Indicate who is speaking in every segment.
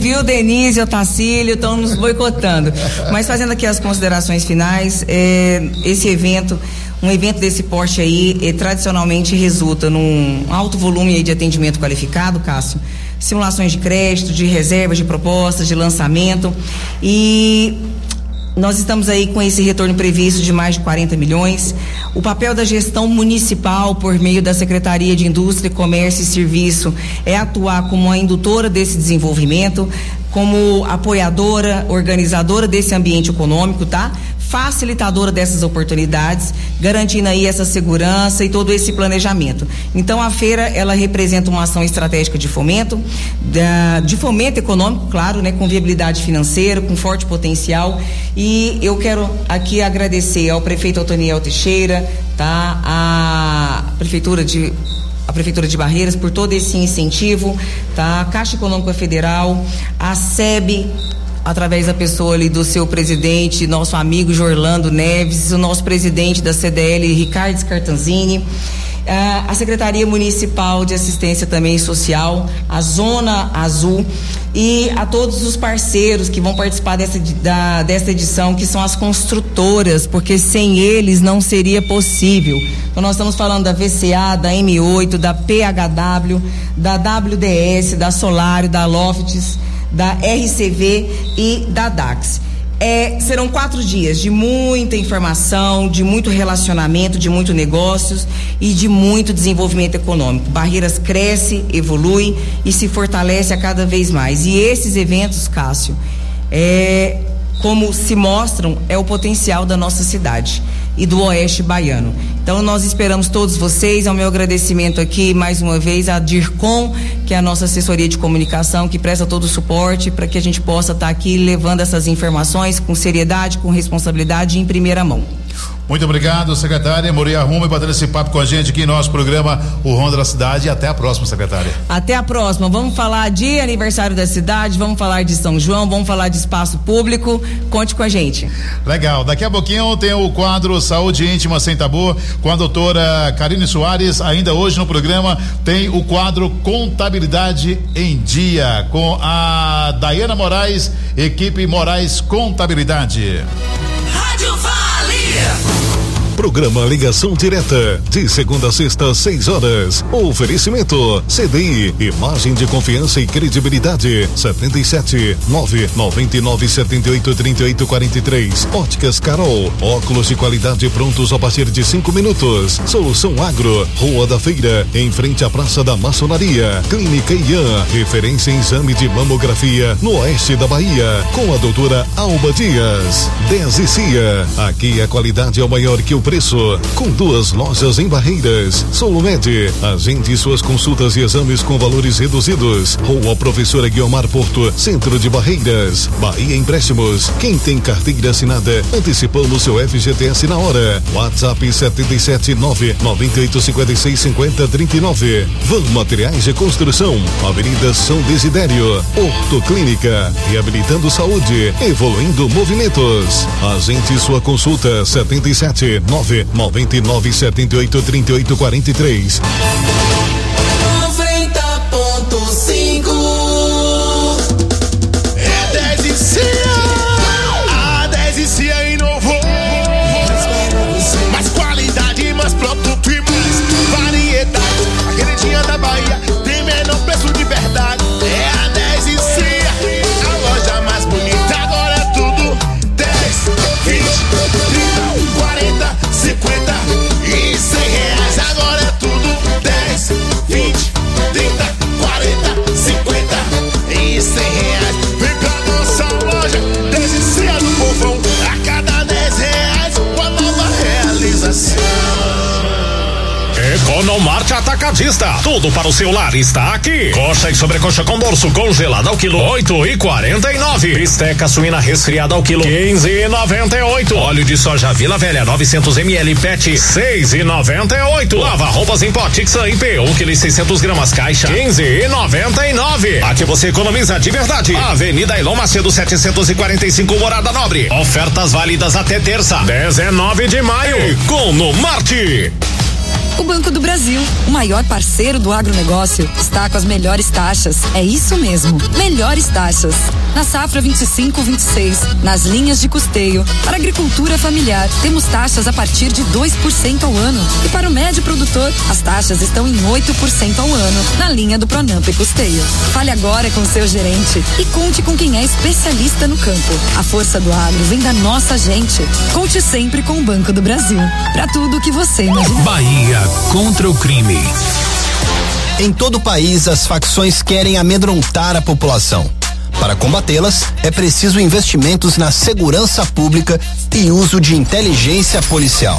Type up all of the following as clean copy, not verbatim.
Speaker 1: viu, Denise e Otacílio estão nos boicotando. Mas fazendo aqui as considerações finais, esse evento, um evento desse porte aí, tradicionalmente resulta num alto volume aí de atendimento qualificado, Cássio, simulações de crédito, de reservas, de propostas, de lançamento, e nós estamos aí com esse retorno previsto de mais de 40 milhões. O papel da gestão municipal, por meio da Secretaria de Indústria, Comércio e Serviço, é atuar como a indutora desse desenvolvimento, como apoiadora, organizadora desse ambiente econômico, tá? Facilitadora dessas oportunidades, garantindo aí essa segurança e todo esse planejamento. Então a feira, ela representa uma ação estratégica de fomento econômico, claro, né, com viabilidade financeira, com forte potencial, e eu quero aqui agradecer ao prefeito Otoniel Teixeira, tá? A Prefeitura de Barreiras por todo esse incentivo, tá? A Caixa Econômica Federal, a SEB, através da pessoa ali do seu presidente, nosso amigo Jorlando Neves, o nosso presidente da CDL, Ricardo Scartanzini, a Secretaria Municipal de Assistência também Social, a Zona Azul, e a todos os parceiros que vão participar dessa edição, que são as construtoras, porque sem eles não seria possível. Então nós estamos falando da VCA, da M8, da PHW, da WDS, da Solário, da Lofts, da RCV e da DAX. Serão 4 dias de muita informação, de muito relacionamento, de muito negócios e de muito desenvolvimento econômico. Barreiras cresce, evolui e se fortalece a cada vez mais. E esses eventos, Cássio, como se mostram, é o potencial da nossa cidade e do Oeste Baiano. Então nós esperamos todos vocês. É o meu agradecimento aqui mais uma vez à DIRCOM, que é a nossa assessoria de comunicação, que presta todo o suporte para que a gente possa estar aqui levando essas informações com seriedade, com responsabilidade e em primeira mão.
Speaker 2: Muito obrigado, secretária Moreira Arruma, batendo esse papo com a gente aqui em nosso programa O Ronda da Cidade. Até a próxima, secretária.
Speaker 1: Até a próxima. Vamos falar de aniversário da cidade, vamos falar de São João, vamos falar de espaço público. Conte com a gente.
Speaker 2: Legal. Daqui a pouquinho tem o quadro Saúde Íntima Sem Tabu com a doutora Karine Soares. Ainda hoje no programa tem o quadro Contabilidade em Dia com a Daiana Moraes, equipe Moraes Contabilidade.
Speaker 3: Rádio Vale.
Speaker 4: Programa Ligação Direta, de segunda a sexta, 6 horas. Oferecimento CDI, imagem de confiança e credibilidade. 77-999-78-38-43. Óticas Carol, óculos de qualidade prontos a partir de 5 minutos. Solução Agro, Rua da Feira, em frente à Praça da Maçonaria. Clínica Ian, referência em exame de mamografia no oeste da Bahia, com a doutora Alba Dias. 10 e Cia, aqui a qualidade é o maior que o preço, com 2 lojas em Barreiras. Solumed, agende suas consultas e exames com valores reduzidos. Rua Professora Guiomar Porto, centro de Barreiras. Bahia Empréstimos, quem tem carteira assinada, antecipando seu FGTS na hora. WhatsApp 779-9856-5039. Van Materiais de Construção, Avenida São Desidério. Ortoclínica, reabilitando saúde, evoluindo movimentos. Agende sua consulta 77-999-78-38-43.
Speaker 3: 90.5
Speaker 5: é 10 e Cia. A 10 e Cia inovou. Mais qualidade, mais produto e mais variedade. A queridinha da Bahia tem menor preço de verdade. É a 10 e Cia, a loja mais bonita. Agora é tudo 10, 20, 30, 40, 50 e 100 reais. Agora é tudo 10, 20, 30, 40, 50 e 100 reais. Vem pra nossa loja, 10 e Cia do povão. A cada 10 reais, uma nova realização.
Speaker 6: Economarte Atacadista, tudo para o seu lar está aqui. Coxa e sobrecoxa com dorso congelada ao quilo 8,49. Bisteca suína resfriada ao quilo 15,98. Óleo de soja Vila Velha 900 ml PET 6,98. Lava roupas em pó Tixan IP 1 kg 600 gramas caixa 15,99. Aqui você economiza de verdade. Avenida Elon Macedo 745 Morada Nobre. Ofertas válidas até terça 19 de maio. Economarte.
Speaker 7: O Banco do Brasil, o maior parceiro do agronegócio, está com as melhores taxas. É isso mesmo, melhores taxas. Na safra 25/26, nas linhas de custeio, para agricultura familiar, temos taxas a partir de 2% ao ano. E para o médio produtor, as taxas estão em 8% ao ano, na linha do Pronamp e Custeio. Fale agora com seu gerente e conte com quem é especialista no campo. A força do agro vem da nossa gente. Conte sempre com o Banco do Brasil. Para tudo o que você imaginar.
Speaker 8: Bahia contra o crime.
Speaker 9: Em todo o país, as facções querem amedrontar a população. Para combatê-las, é preciso investimentos na segurança pública e uso de inteligência policial.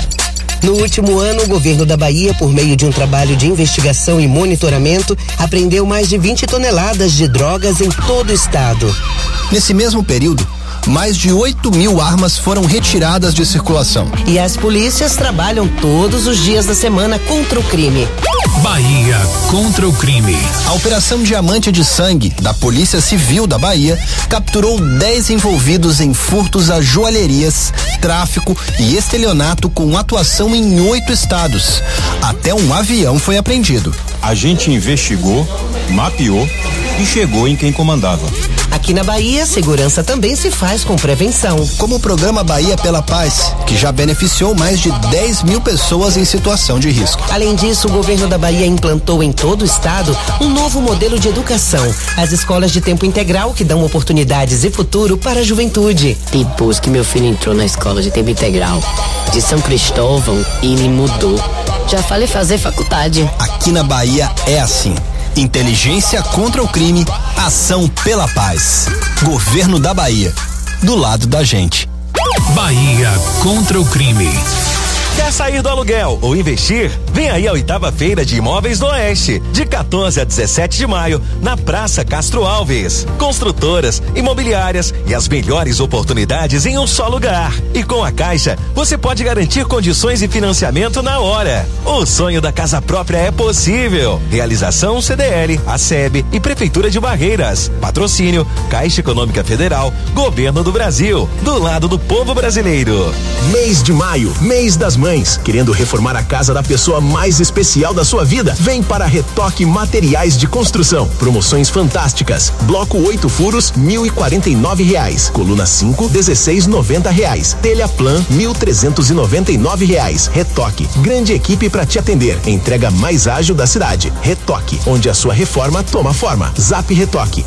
Speaker 10: No último ano, o governo da Bahia, por meio de um trabalho de investigação e monitoramento, apreendeu mais de 20 toneladas de drogas em todo o estado.
Speaker 9: Nesse mesmo período, mais de 8.000 armas foram retiradas de circulação.
Speaker 10: E as polícias trabalham todos os dias da semana contra o crime.
Speaker 8: Bahia contra o crime.
Speaker 9: A Operação Diamante de Sangue, da Polícia Civil da Bahia, capturou 10 envolvidos em furtos a joalherias, tráfico e estelionato com atuação em 8 estados. Até um avião foi apreendido.
Speaker 11: A gente investigou, mapeou e chegou em quem comandava.
Speaker 10: Aqui na Bahia, segurança também se faz com prevenção.
Speaker 9: Como o programa Bahia pela Paz, que já beneficiou mais de 10.000 pessoas em situação de risco.
Speaker 10: Além disso, o governo da Bahia implantou em todo o estado um novo modelo de educação. As escolas de tempo integral que dão oportunidades e futuro para a juventude.
Speaker 12: Depois que meu filho entrou na escola de tempo integral de São Cristóvão, ele mudou. Já falei fazer faculdade.
Speaker 9: Aqui na Bahia é assim. Inteligência contra o crime, ação pela paz. Governo da Bahia, do lado da gente.
Speaker 8: Bahia contra o crime.
Speaker 13: Quer sair do aluguel ou investir? Vem aí a 8ª Feira de Imóveis do Oeste, de 14 a 17 de maio, na Praça Castro Alves. Construtoras, imobiliárias e as melhores oportunidades em um só lugar. E com a Caixa, você pode garantir condições de financiamento na hora. O sonho da casa própria é possível. Realização CDL, ACEB e Prefeitura de Barreiras. Patrocínio Caixa Econômica Federal, Governo do Brasil, do lado do povo brasileiro.
Speaker 14: Mês de maio, mês das mães, querendo reformar a casa da pessoa mais especial da sua vida? Vem para Retoque Materiais de Construção. Promoções fantásticas. Bloco 8 furos, R$1.049. Coluna 5, R$16,90. Telha Plan, R$1.399. Retoque, grande equipe para te atender. Entrega mais ágil da cidade. Retoque, onde a sua reforma toma forma. Zap Retoque,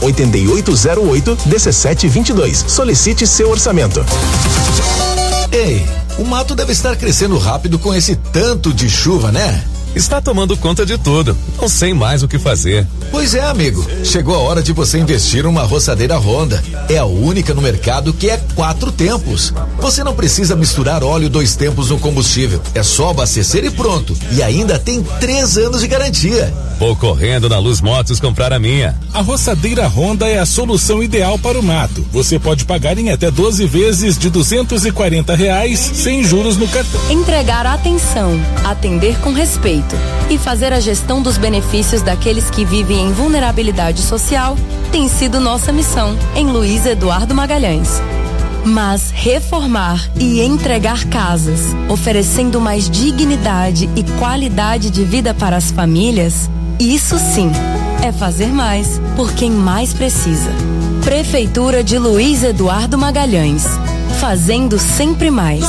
Speaker 14: 98808-1722. Solicite seu orçamento.
Speaker 15: Ei, o mato deve estar crescendo rápido com esse tanto de chuva, né?
Speaker 16: Está tomando conta de tudo. Não sei mais o que fazer.
Speaker 15: Pois é, amigo. Chegou a hora de você investir numa roçadeira Honda. É a única no mercado que é 4 tempos. Você não precisa misturar óleo 2 tempos no combustível. É só abastecer e pronto. E ainda tem 3 anos de garantia.
Speaker 16: Vou correndo na Luz Motos comprar a minha.
Speaker 17: A roçadeira Honda é a solução ideal para o mato. Você pode pagar em até 12 vezes de R$240 sem juros no cartão.
Speaker 18: Entregar atenção, atender com respeito e fazer a gestão dos benefícios daqueles que vivem em vulnerabilidade social tem sido nossa missão em Luiz Eduardo Magalhães. Mas reformar e entregar casas, oferecendo mais dignidade e qualidade de vida para as famílias, isso sim é fazer mais por quem mais precisa. Prefeitura de Luiz Eduardo Magalhães, fazendo sempre mais.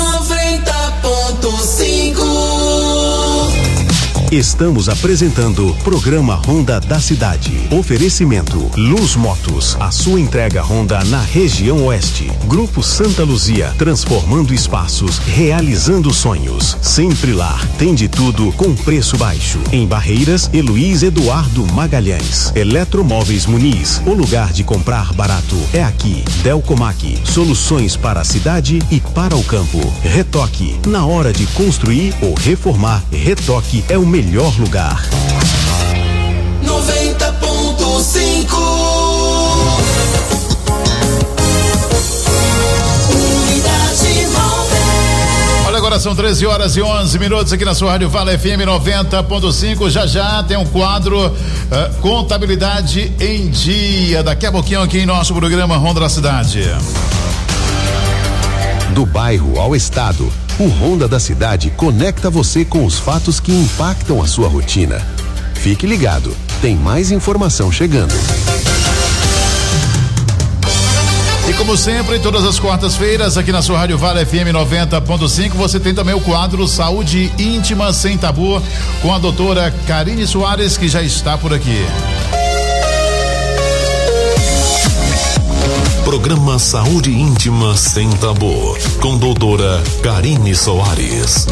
Speaker 3: 90.5.
Speaker 14: Estamos apresentando Programa Honda da Cidade. Oferecimento Luz Motos, a sua entrega Honda na região oeste. Grupo Santa Luzia, transformando espaços, realizando sonhos. Sempre lá, tem de tudo com preço baixo. Em Barreiras e Luiz Eduardo Magalhães. Eletromóveis Muniz, o lugar de comprar barato é aqui. Delcomac, soluções para a cidade e para o campo. Retoque, na hora de construir ou reformar, Retoque é o melhor lugar.
Speaker 3: 90.5.
Speaker 2: Olha, agora são 13h11 aqui na sua Rádio Fala FM 90.5. Já tem um quadro Contabilidade em Dia. Daqui a pouquinho aqui em nosso programa Honda da Cidade.
Speaker 19: Do bairro ao estado,
Speaker 14: O Ronda da Cidade conecta você com os fatos que impactam a sua rotina. Fique ligado, tem mais informação chegando.
Speaker 2: E como sempre, todas as quartas-feiras, aqui na sua Rádio Vale FM 90.5, você tem também o quadro Saúde Íntima Sem Tabu, com a doutora Karine Soares, que já está por aqui.
Speaker 4: Programa Saúde Íntima Sem Tabu, com doutora Karine Soares.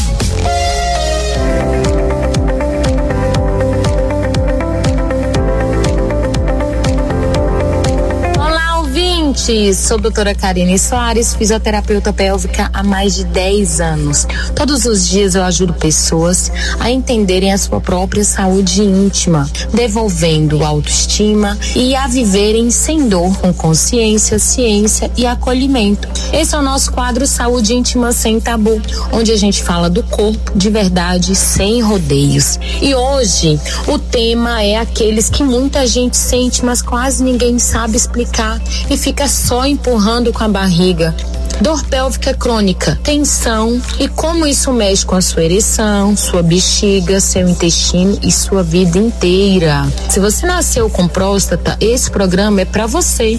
Speaker 19: Sou doutora Karine Soares, fisioterapeuta pélvica há mais de 10 anos. Todos os dias eu ajudo pessoas a entenderem a sua própria saúde íntima, devolvendo autoestima e a viverem sem dor, com consciência, ciência e acolhimento. Esse é o nosso quadro Saúde Íntima Sem Tabu, onde a gente fala do corpo de verdade, sem rodeios. E hoje o tema é aqueles que muita gente sente, mas quase ninguém sabe explicar e fica só empurrando com a barriga. Dor pélvica crônica, tensão e como isso mexe com a sua ereção, sua bexiga, seu intestino e sua vida inteira. Se você nasceu com próstata, esse programa é pra você.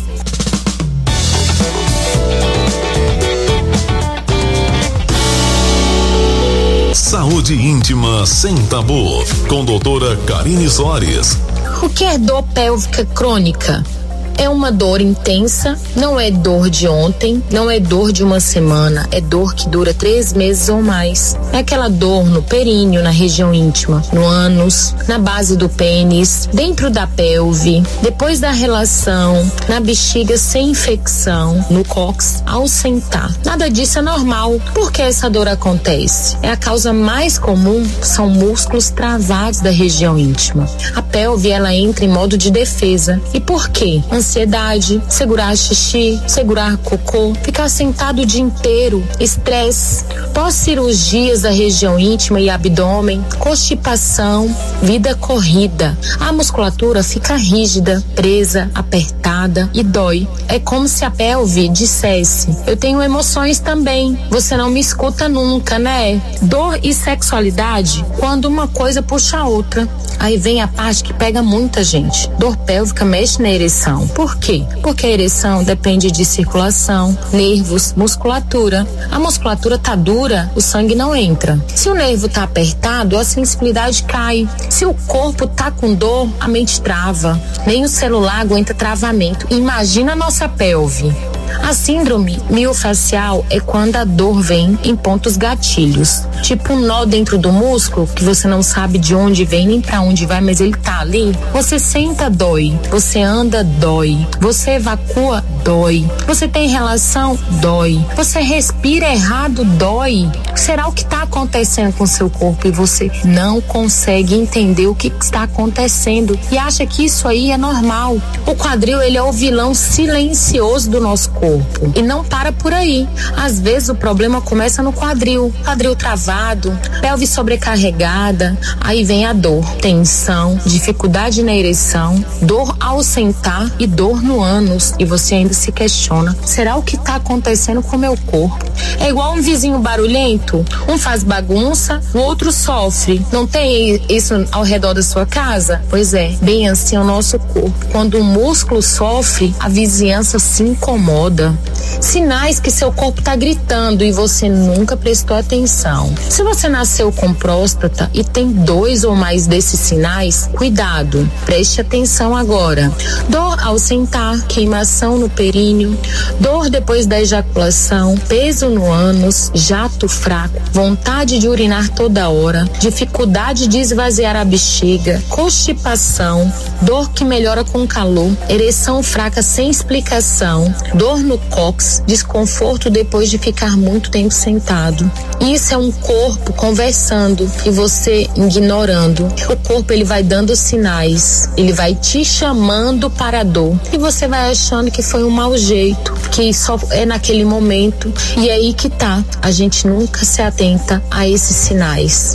Speaker 4: Saúde Íntima Sem Tabu, com doutora Karine Soares.
Speaker 19: O que é dor pélvica crônica? É uma dor intensa, não é dor de ontem, não é dor de uma semana, é dor que dura 3 meses ou mais. É aquela dor no períneo, na região íntima, no ânus, na base do pênis, dentro da pelve, depois da relação, na bexiga sem infecção, no cóccix, ao sentar. Nada disso é normal. Por que essa dor acontece? É a causa mais comum, são músculos travados da região íntima. A pelve, ela entra em modo de defesa. E por quê? Ansiedade, segurar xixi, segurar cocô, ficar sentado o dia inteiro, estresse, pós-cirurgias da região íntima e abdômen, constipação, vida corrida. A musculatura fica rígida, presa, apertada e dói. É como se a pelve dissesse: eu tenho emoções também, você não me escuta nunca, né? Dor e sexualidade, quando uma coisa puxa a outra. Aí vem a parte que pega muita gente. Dor pélvica mexe na ereção. Por quê? Porque a ereção depende de circulação, nervos, musculatura. A musculatura tá dura, o sangue não entra. Se o nervo tá apertado, a sensibilidade cai. Se o corpo tá com dor, a mente trava. Nem o celular aguenta travamento. Imagina a nossa pelve. A síndrome miofascial é quando a dor vem em pontos gatilhos, tipo um nó dentro do músculo que você não sabe de onde vem nem pra onde vai, mas ele tá ali. Você senta, dói. Você anda, dói. Você evacua, dói. Você tem relação, dói. Você respira errado, dói. Será o que tá acontecendo com o seu corpo e você não consegue entender o que está acontecendo e acha que isso aí é normal. O quadril, ele é o vilão silencioso do nosso corpo. E não para por aí. Às vezes o problema começa no quadril travado, pelve sobrecarregada, aí vem a dor, tensão, dificuldade na ereção, dor ao sentar e dor no ânus. E você ainda se questiona: será o que está acontecendo com o meu corpo? É igual um vizinho barulhento, um faz bagunça, o outro sofre. Não tem isso ao redor da sua casa? Pois é, bem assim é o nosso corpo. Quando o músculo sofre, a vizinhança se incomoda. Sinais que seu corpo está gritando e você nunca prestou atenção. Se você nasceu com próstata e tem 2 ou mais desses sinais, cuidado, preste atenção agora. Dor ao sentar, queimação no períneo, dor depois da ejaculação, peso no ânus, jato fraco, vontade de urinar toda hora, dificuldade de esvaziar a bexiga, constipação, dor que melhora com calor, ereção fraca sem explicação, dor no cóccix, desconforto depois de ficar muito tempo sentado. Isso é um corpo conversando e você ignorando. O corpo, ele vai dando sinais, ele vai te chamando para a dor e você vai achando que foi um mau jeito, que só é naquele momento. E é aí que tá, a gente nunca se atenta a esses sinais.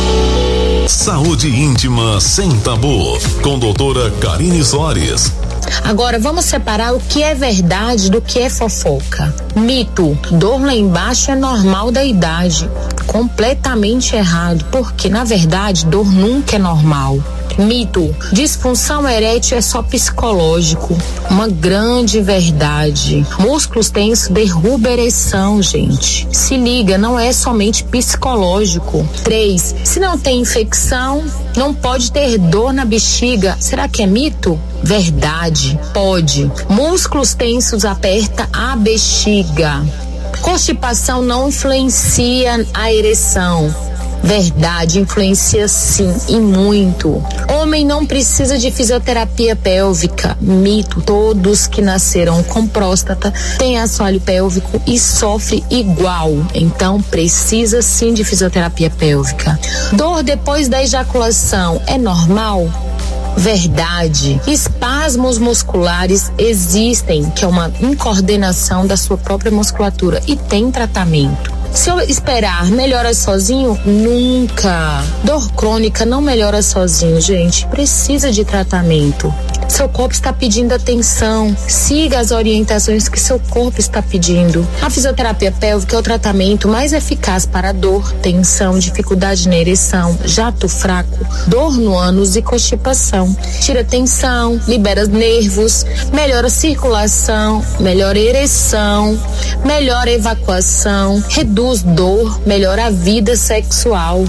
Speaker 4: Saúde Íntima Sem Tabu, com doutora Karine Soares.
Speaker 19: Agora, vamos separar o que é verdade do que é fofoca. Mito: dor lá embaixo é normal da idade. Completamente errado, porque na verdade dor nunca é normal. Mito: disfunção erétil é só psicológico. Uma grande verdade. Músculos tensos derruba a ereção, gente. Se liga, não é somente psicológico. 3. Se não tem infecção, não pode ter dor na bexiga. Será que é mito? Verdade, pode. Músculos tensos aperta a bexiga. Constipação não influencia a ereção. Verdade, influencia sim, e muito. Homem não precisa de fisioterapia pélvica. Mito: todos que nasceram com próstata têm assoalho pélvico e sofrem igual. Então precisa sim de fisioterapia pélvica. Dor depois da ejaculação é normal? Verdade. Espasmos musculares existem, que é uma incoordenação da sua própria musculatura, e tem tratamento. Se eu esperar, melhora sozinho? Nunca. Dor crônica não melhora sozinho, gente. Precisa de tratamento. Seu corpo está pedindo atenção. Siga as orientações que seu corpo está pedindo. A fisioterapia pélvica é o tratamento mais eficaz para dor, tensão, dificuldade na ereção, jato fraco, dor no ânus e constipação. Tira tensão, libera nervos, melhora a circulação, melhora a ereção, melhora a evacuação, reduz dor, melhora a vida sexual.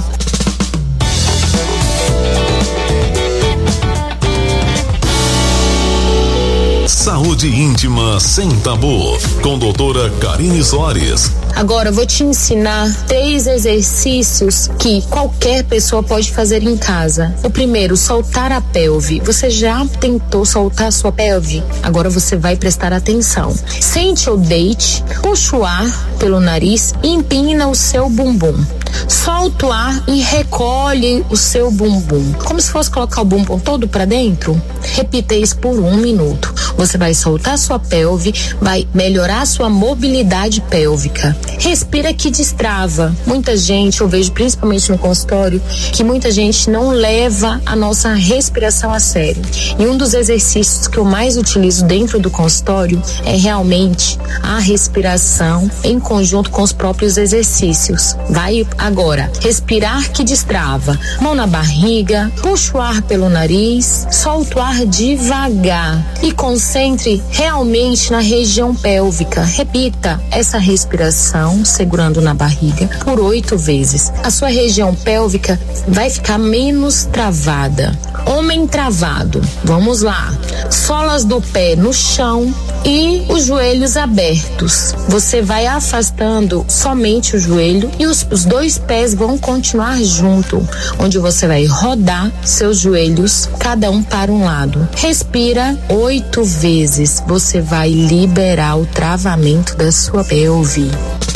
Speaker 4: Saúde íntima sem tabu, com doutora Karine Soares.
Speaker 19: Agora eu vou te ensinar 3 exercícios que qualquer pessoa pode fazer em casa. O primeiro: soltar a pelve. Você já tentou soltar a sua pelve? Agora você vai prestar atenção. Sente ou deite, puxa o ar pelo nariz e empina o seu bumbum. Solta o ar e recolhe o seu bumbum, como se fosse colocar o bumbum todo para dentro. Repita isso por 1 minuto. Você vai soltar sua pelve, vai melhorar a sua mobilidade pélvica. Respira que destrava. Muita gente, eu vejo principalmente no consultório, que muita gente não leva a nossa respiração a sério. E um dos exercícios que eu mais utilizo dentro do consultório é realmente a respiração em conjunto com os próprios exercícios. Vai agora. Respirar que destrava. Mão na barriga, puxa o ar pelo nariz, solta o ar devagar e concentre realmente na região pélvica. Repita essa respiração segurando na barriga por 8 vezes. A sua região pélvica vai ficar menos travada. Homem travado. Vamos lá. Solas do pé no chão e os joelhos abertos. Você vai afastando somente o joelho e os 2 pés vão continuar junto, onde você vai rodar seus joelhos, cada um para um lado. Respira 8 vezes. Você vai liberar o travamento da sua pelve.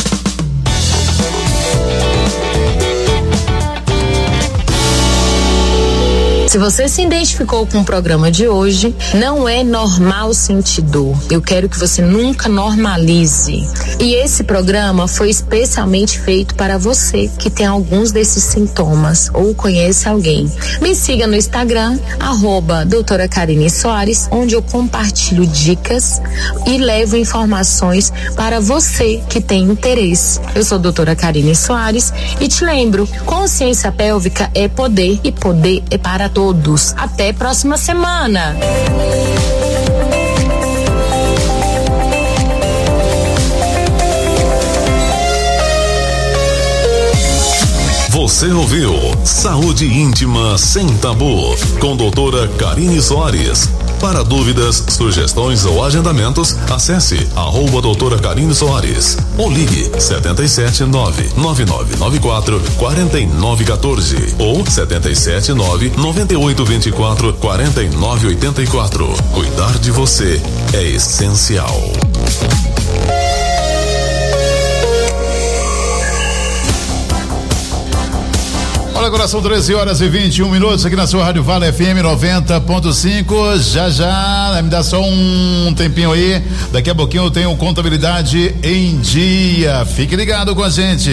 Speaker 19: Se você se identificou com o programa de hoje, não é normal sentir dor. Eu quero que você nunca normalize. E esse programa foi especialmente feito para você que tem alguns desses sintomas ou conhece alguém. Me siga no Instagram, @doutora Karine Soares, onde eu compartilho dicas e levo informações para você que tem interesse. Eu sou a doutora Karine Soares e te lembro, consciência pélvica é poder e poder é para todos. Até próxima semana.
Speaker 4: Você ouviu Saúde Íntima Sem Tabu, com doutora Karine Soares. Para dúvidas, sugestões ou agendamentos, acesse @doutora Karine Soares ou ligue 779-9994-4914 ou 779-9824-4984. Cuidar de você é essencial.
Speaker 2: Olha, agora são 13h21 aqui na sua Rádio Vale FM 90.5. Já, me dá só um tempinho aí. Daqui a pouquinho eu tenho Contabilidade em Dia. Fique ligado com a gente.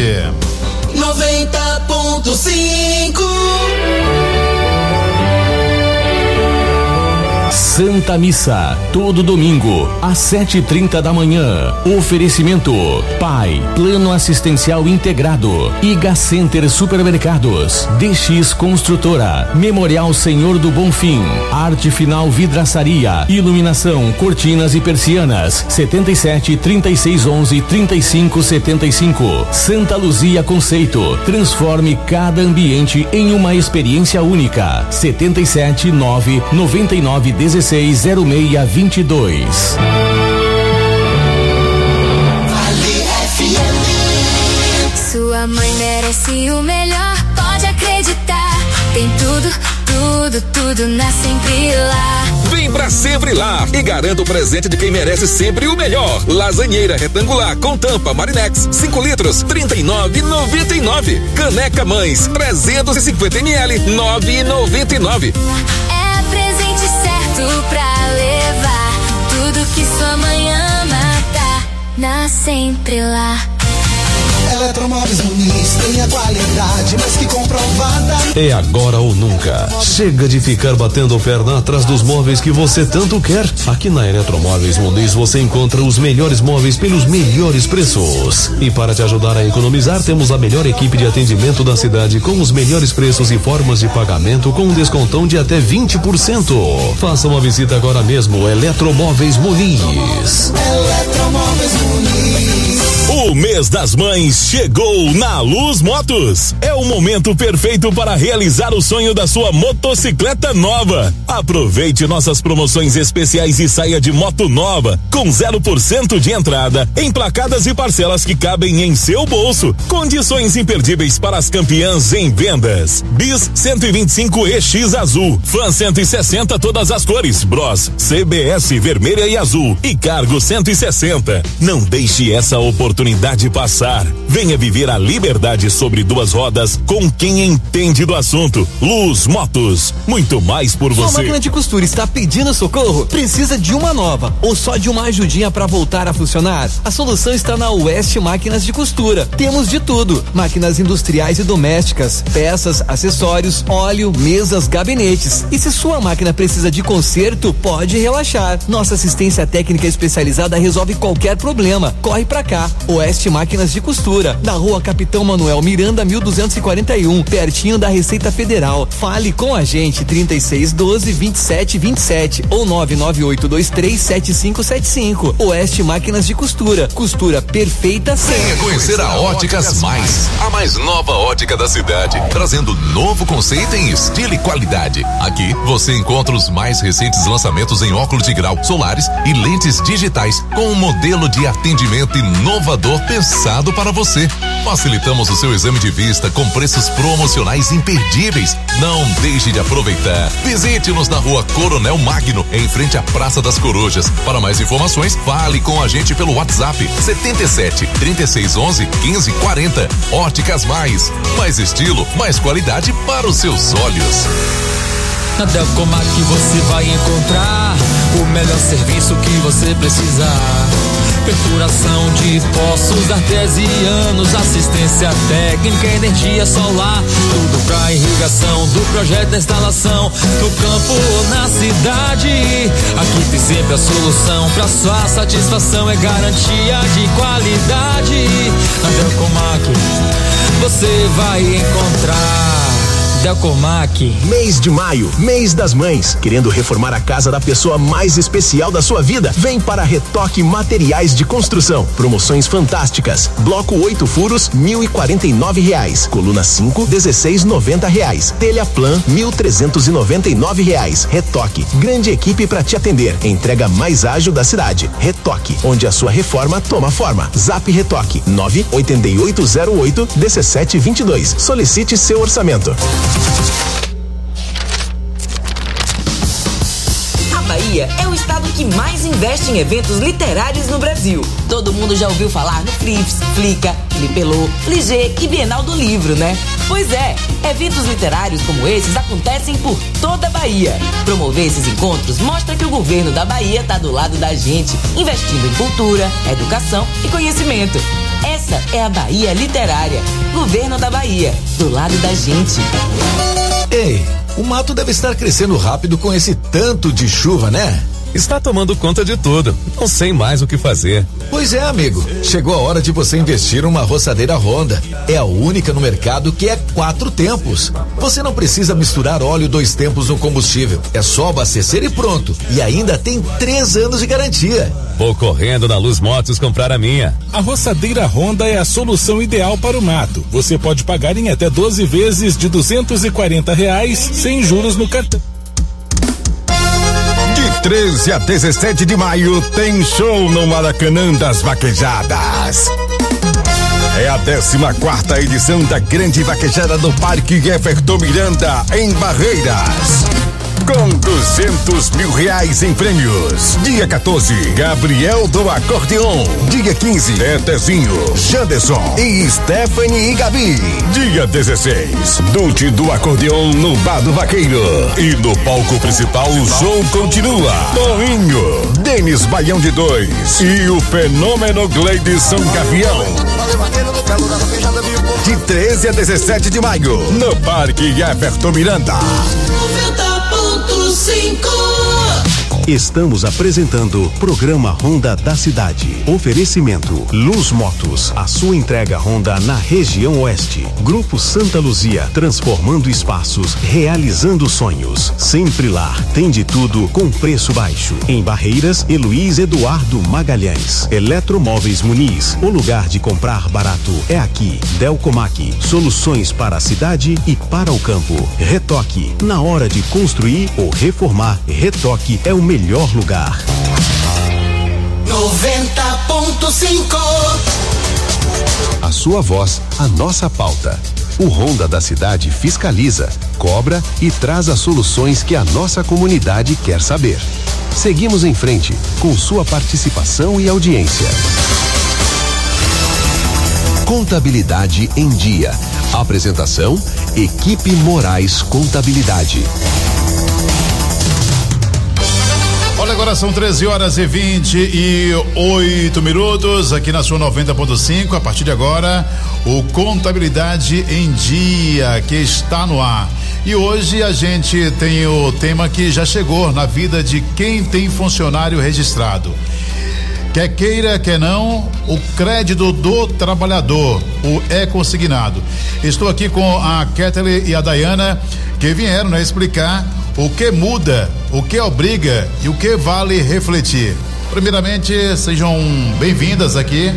Speaker 3: 90.5
Speaker 20: Santa Missa, todo domingo, às 7h30 da manhã. Oferecimento: PAI, Plano Assistencial Integrado, Iga Center Supermercados, DX Construtora, Memorial Senhor do Bonfim, Arte Final Vidraçaria, Iluminação, Cortinas e Persianas, 77 36 11 35 75. Santa Luzia Conceito, transforme cada ambiente em uma experiência única. 77 9 99 16 06 22.
Speaker 21: Sua mãe merece o melhor, pode acreditar. Tem tudo na Sempre Lá.
Speaker 22: Vem pra Sempre Lá e garanta o presente de quem merece sempre o melhor. Lasanheira retangular com tampa Marinex, 5 litros, R$39,99. Caneca Mães, 350 ml, R$9,99.
Speaker 21: É presente certo pra levar. Tudo que sua mãe ama tá na Sempre Lá.
Speaker 3: Eletromóveis Muniz tem a qualidade mais que comprovada.
Speaker 23: É agora ou nunca. Chega de ficar batendo perna atrás dos móveis que você tanto quer. Aqui na Eletromóveis Muniz você encontra os melhores móveis pelos melhores preços. E para te ajudar a economizar, temos a melhor equipe de atendimento da cidade com os melhores preços e formas de pagamento com um descontão de até 20%. Faça uma visita agora mesmo. Eletromóveis Muniz.
Speaker 3: Eletromóveis Muniz.
Speaker 6: O mês das mães chegou na Luz Motos. É o momento perfeito para realizar o sonho da sua motocicleta nova. Aproveite nossas promoções especiais e saia de moto nova com 0% de entrada, emplacadas e parcelas que cabem em seu bolso. Condições imperdíveis para as campeãs em vendas. Bis 125EX azul, Fan 160 todas as cores, Bros, CBS vermelha e azul e Cargo 160. Não deixe essa oportunidade passar. Venha viver a liberdade sobre duas rodas com quem entende do assunto. Luz Motos, muito mais por você.
Speaker 24: Sua máquina de costura está pedindo socorro? Precisa de uma nova ou só de uma ajudinha para voltar a funcionar? A solução está na West Máquinas de Costura. Temos de tudo: máquinas industriais e domésticas, peças, acessórios, óleo, mesas, gabinetes. E se sua máquina precisa de conserto, pode relaxar. Nossa assistência técnica especializada resolve qualquer problema. Corre pra cá. Oeste Máquinas de Costura, na Rua Capitão Manuel Miranda, 1241, pertinho da Receita Federal. Fale com a gente, 3612-2727 ou 998237575. Oeste Máquinas de Costura, costura perfeita sempre.
Speaker 4: Venha conhecer a Óticas Mais, a mais nova ótica da cidade, trazendo novo conceito em estilo e qualidade. Aqui você encontra os mais recentes lançamentos em óculos de grau, solares e lentes digitais, com um modelo de atendimento inovador pensado para você. Facilitamos o seu exame de vista com preços promocionais imperdíveis. Não deixe de aproveitar. Visite-nos na Rua Coronel Magno, em frente à Praça das Corujas. Para mais informações, fale com a gente pelo WhatsApp 77 3611 1540. Óticas Mais estilo, mais qualidade para os seus olhos.
Speaker 25: Na Delcomac você vai encontrar o melhor serviço que você precisar. Perfuração de poços artesianos, assistência técnica, energia solar, tudo pra irrigação, do projeto da instalação, no campo ou na cidade. Aqui tem sempre a solução, pra sua satisfação é garantia de qualidade. Na Delcomac você vai encontrar Delcomac.
Speaker 14: Mês de maio, mês das mães. Querendo reformar a casa da pessoa mais especial da sua vida? Vem para Retoque Materiais de Construção. Promoções fantásticas. Bloco 8 furos, R$1.049. Coluna 5, R$16,90. Telha Plan, R$1.399. Retoque. Grande equipe para te atender. Entrega mais ágil da cidade. Retoque, onde a sua reforma toma forma. Zap Retoque 98808-1722. Solicite seu orçamento.
Speaker 26: A Bahia é o estado que mais investe em eventos literários no Brasil. Todo mundo já ouviu falar no Flips, Flica, Flipelô, Fligê e Bienal do Livro, né? Pois é, eventos literários como esses acontecem por toda a Bahia. Promover esses encontros mostra que o governo da Bahia está do lado da gente, investindo em cultura, educação e conhecimento. Essa é a Bahia Literária. Governo da Bahia, do lado da gente.
Speaker 15: Ei, O mato deve estar crescendo rápido com esse tanto de chuva, né?
Speaker 16: Está tomando conta de tudo. Não sei mais o que fazer.
Speaker 15: Pois é, amigo. Chegou a hora de você investir numa roçadeira Honda. É a única no mercado que é 4 tempos. Você não precisa misturar óleo 2 tempos no combustível. É só abastecer e pronto. E ainda tem 3 anos de garantia.
Speaker 16: Vou correndo na Luz Motos comprar a minha.
Speaker 17: A roçadeira Honda é a solução ideal para o mato. Você pode pagar em até 12 vezes de R$240 sem juros no cartão.
Speaker 1: 13 a 17 de maio tem show no Maracanã das Vaquejadas. É a 14ª edição da Grande Vaquejada do Parque Everton Miranda, em Barreiras. Com R$200 mil em prêmios. Dia 14, Gabriel do Acordeon. Dia 15, Tetezinho, Janderson e Stephanie e Gabi. Dia 16, Dute do Acordeon no Bar do Vaqueiro. E no palco principal o show continua. Toinho, Denis Baião de 2 e o fenômeno Gleidson Gavião. De 13 a 17 de maio, no Parque Everton Miranda.
Speaker 14: Estamos apresentando Programa Honda da Cidade. Oferecimento Luz Motos, a sua entrega Honda na região oeste. Grupo Santa Luzia, transformando espaços, realizando sonhos. Sempre lá, tem de tudo com preço baixo. Em Barreiras, Luiz Eduardo Magalhães. Eletromóveis Muniz, o lugar de comprar barato é aqui. Delcomac, soluções para a cidade e para o campo. Retoque, na hora de construir ou reformar, Retoque é o melhor lugar.
Speaker 3: 90.5.
Speaker 14: A sua voz, a nossa pauta. O Honda da Cidade fiscaliza, cobra e traz as soluções que a nossa comunidade quer saber. Seguimos em frente com sua participação e audiência. Contabilidade em Dia. Apresentação: Equipe Moraes Contabilidade.
Speaker 2: Olha, agora são 13h28 aqui na sua 90.5. A partir de agora, o Contabilidade em Dia, que está no ar. E hoje a gente tem o tema que já chegou na vida de quem tem funcionário registrado. Quer queira, quer não, o crédito do trabalhador, o consignado. Estou aqui com a Kathleen e a Dayana, que vieram explicar o que muda, o que obriga e o que vale refletir. Primeiramente, sejam bem-vindas aqui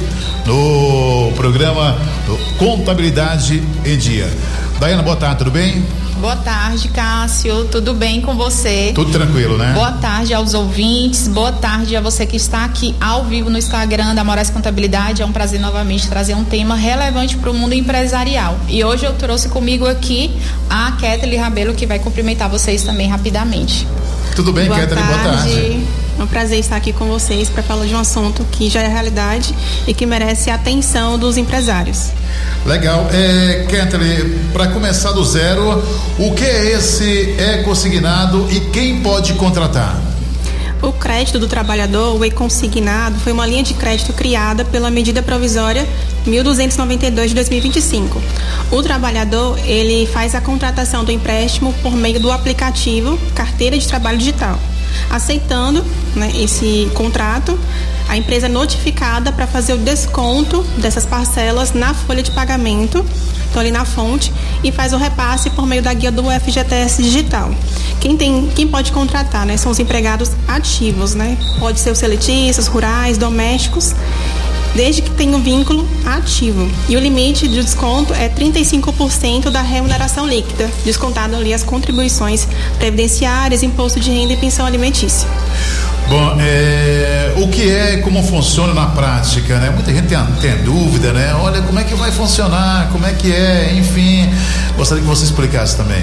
Speaker 2: no programa Contabilidade em Dia. Dayana, boa tarde, tudo bem?
Speaker 5: Boa tarde, Cássio, tudo bem com você?
Speaker 2: Tudo tranquilo, né?
Speaker 5: Boa tarde aos ouvintes, boa tarde a você que está aqui ao vivo no Instagram da Moraes Contabilidade. É um prazer novamente trazer um tema relevante para o mundo empresarial. E hoje eu trouxe comigo aqui a Kathleen Rabelo, que vai cumprimentar vocês também rapidamente.
Speaker 2: Tudo bem, Kathleen? Boa tarde.
Speaker 7: É um prazer estar aqui com vocês para falar de um assunto que já é realidade e que merece a atenção dos empresários.
Speaker 2: Legal. Kathleen, para começar do zero, o que é esse consignado e quem pode contratar?
Speaker 7: O crédito do trabalhador, o e-consignado, foi uma linha de crédito criada pela medida provisória 1292 de 2025. O trabalhador, ele faz a contratação do empréstimo por meio do aplicativo Carteira de Trabalho Digital. Aceitando, né, esse contrato, a empresa é notificada para fazer o desconto dessas parcelas na folha de pagamento, então ali na fonte, e faz o repasse por meio da guia do FGTS Digital. Quem pode contratar, né, são os empregados ativos, né? Pode ser os seletistas, rurais, domésticos, desde que tenha um vínculo ativo. E o limite de desconto é 35% da remuneração líquida, descontado ali as contribuições previdenciárias, imposto de renda e pensão alimentícia.
Speaker 2: Bom, o que como funciona na prática, né? Muita gente tem dúvida, né? Olha, como é que vai funcionar, como é que enfim, gostaria que você explicasse também.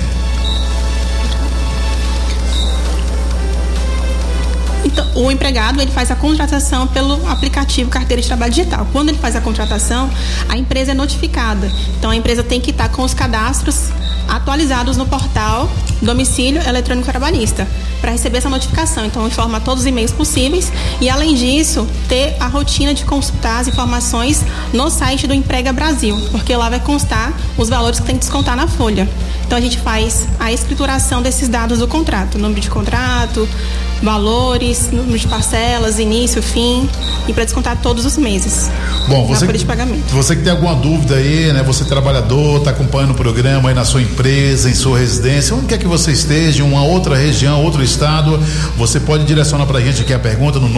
Speaker 7: Então, o empregado, ele faz a contratação pelo aplicativo Carteira de Trabalho Digital. Quando ele faz a contratação, a empresa é notificada. Então, a empresa tem que estar com os cadastros atualizados no portal domicílio eletrônico trabalhista, para receber essa notificação. Então, informa todos os e-mails possíveis e, além disso, ter a rotina de consultar as informações no site do Emprega Brasil, porque lá vai constar os valores que tem que descontar na folha. Então, a gente faz a escrituração desses dados do contrato, número de contrato, valores, número de parcelas, início, fim, e para descontar todos os meses.
Speaker 2: Bom, você que tem alguma dúvida aí, né? Você trabalhador, está acompanhando o programa aí na sua empresa, em sua residência, onde quer que você esteja, em uma outra região, outro estado, você pode direcionar pra gente aqui a pergunta no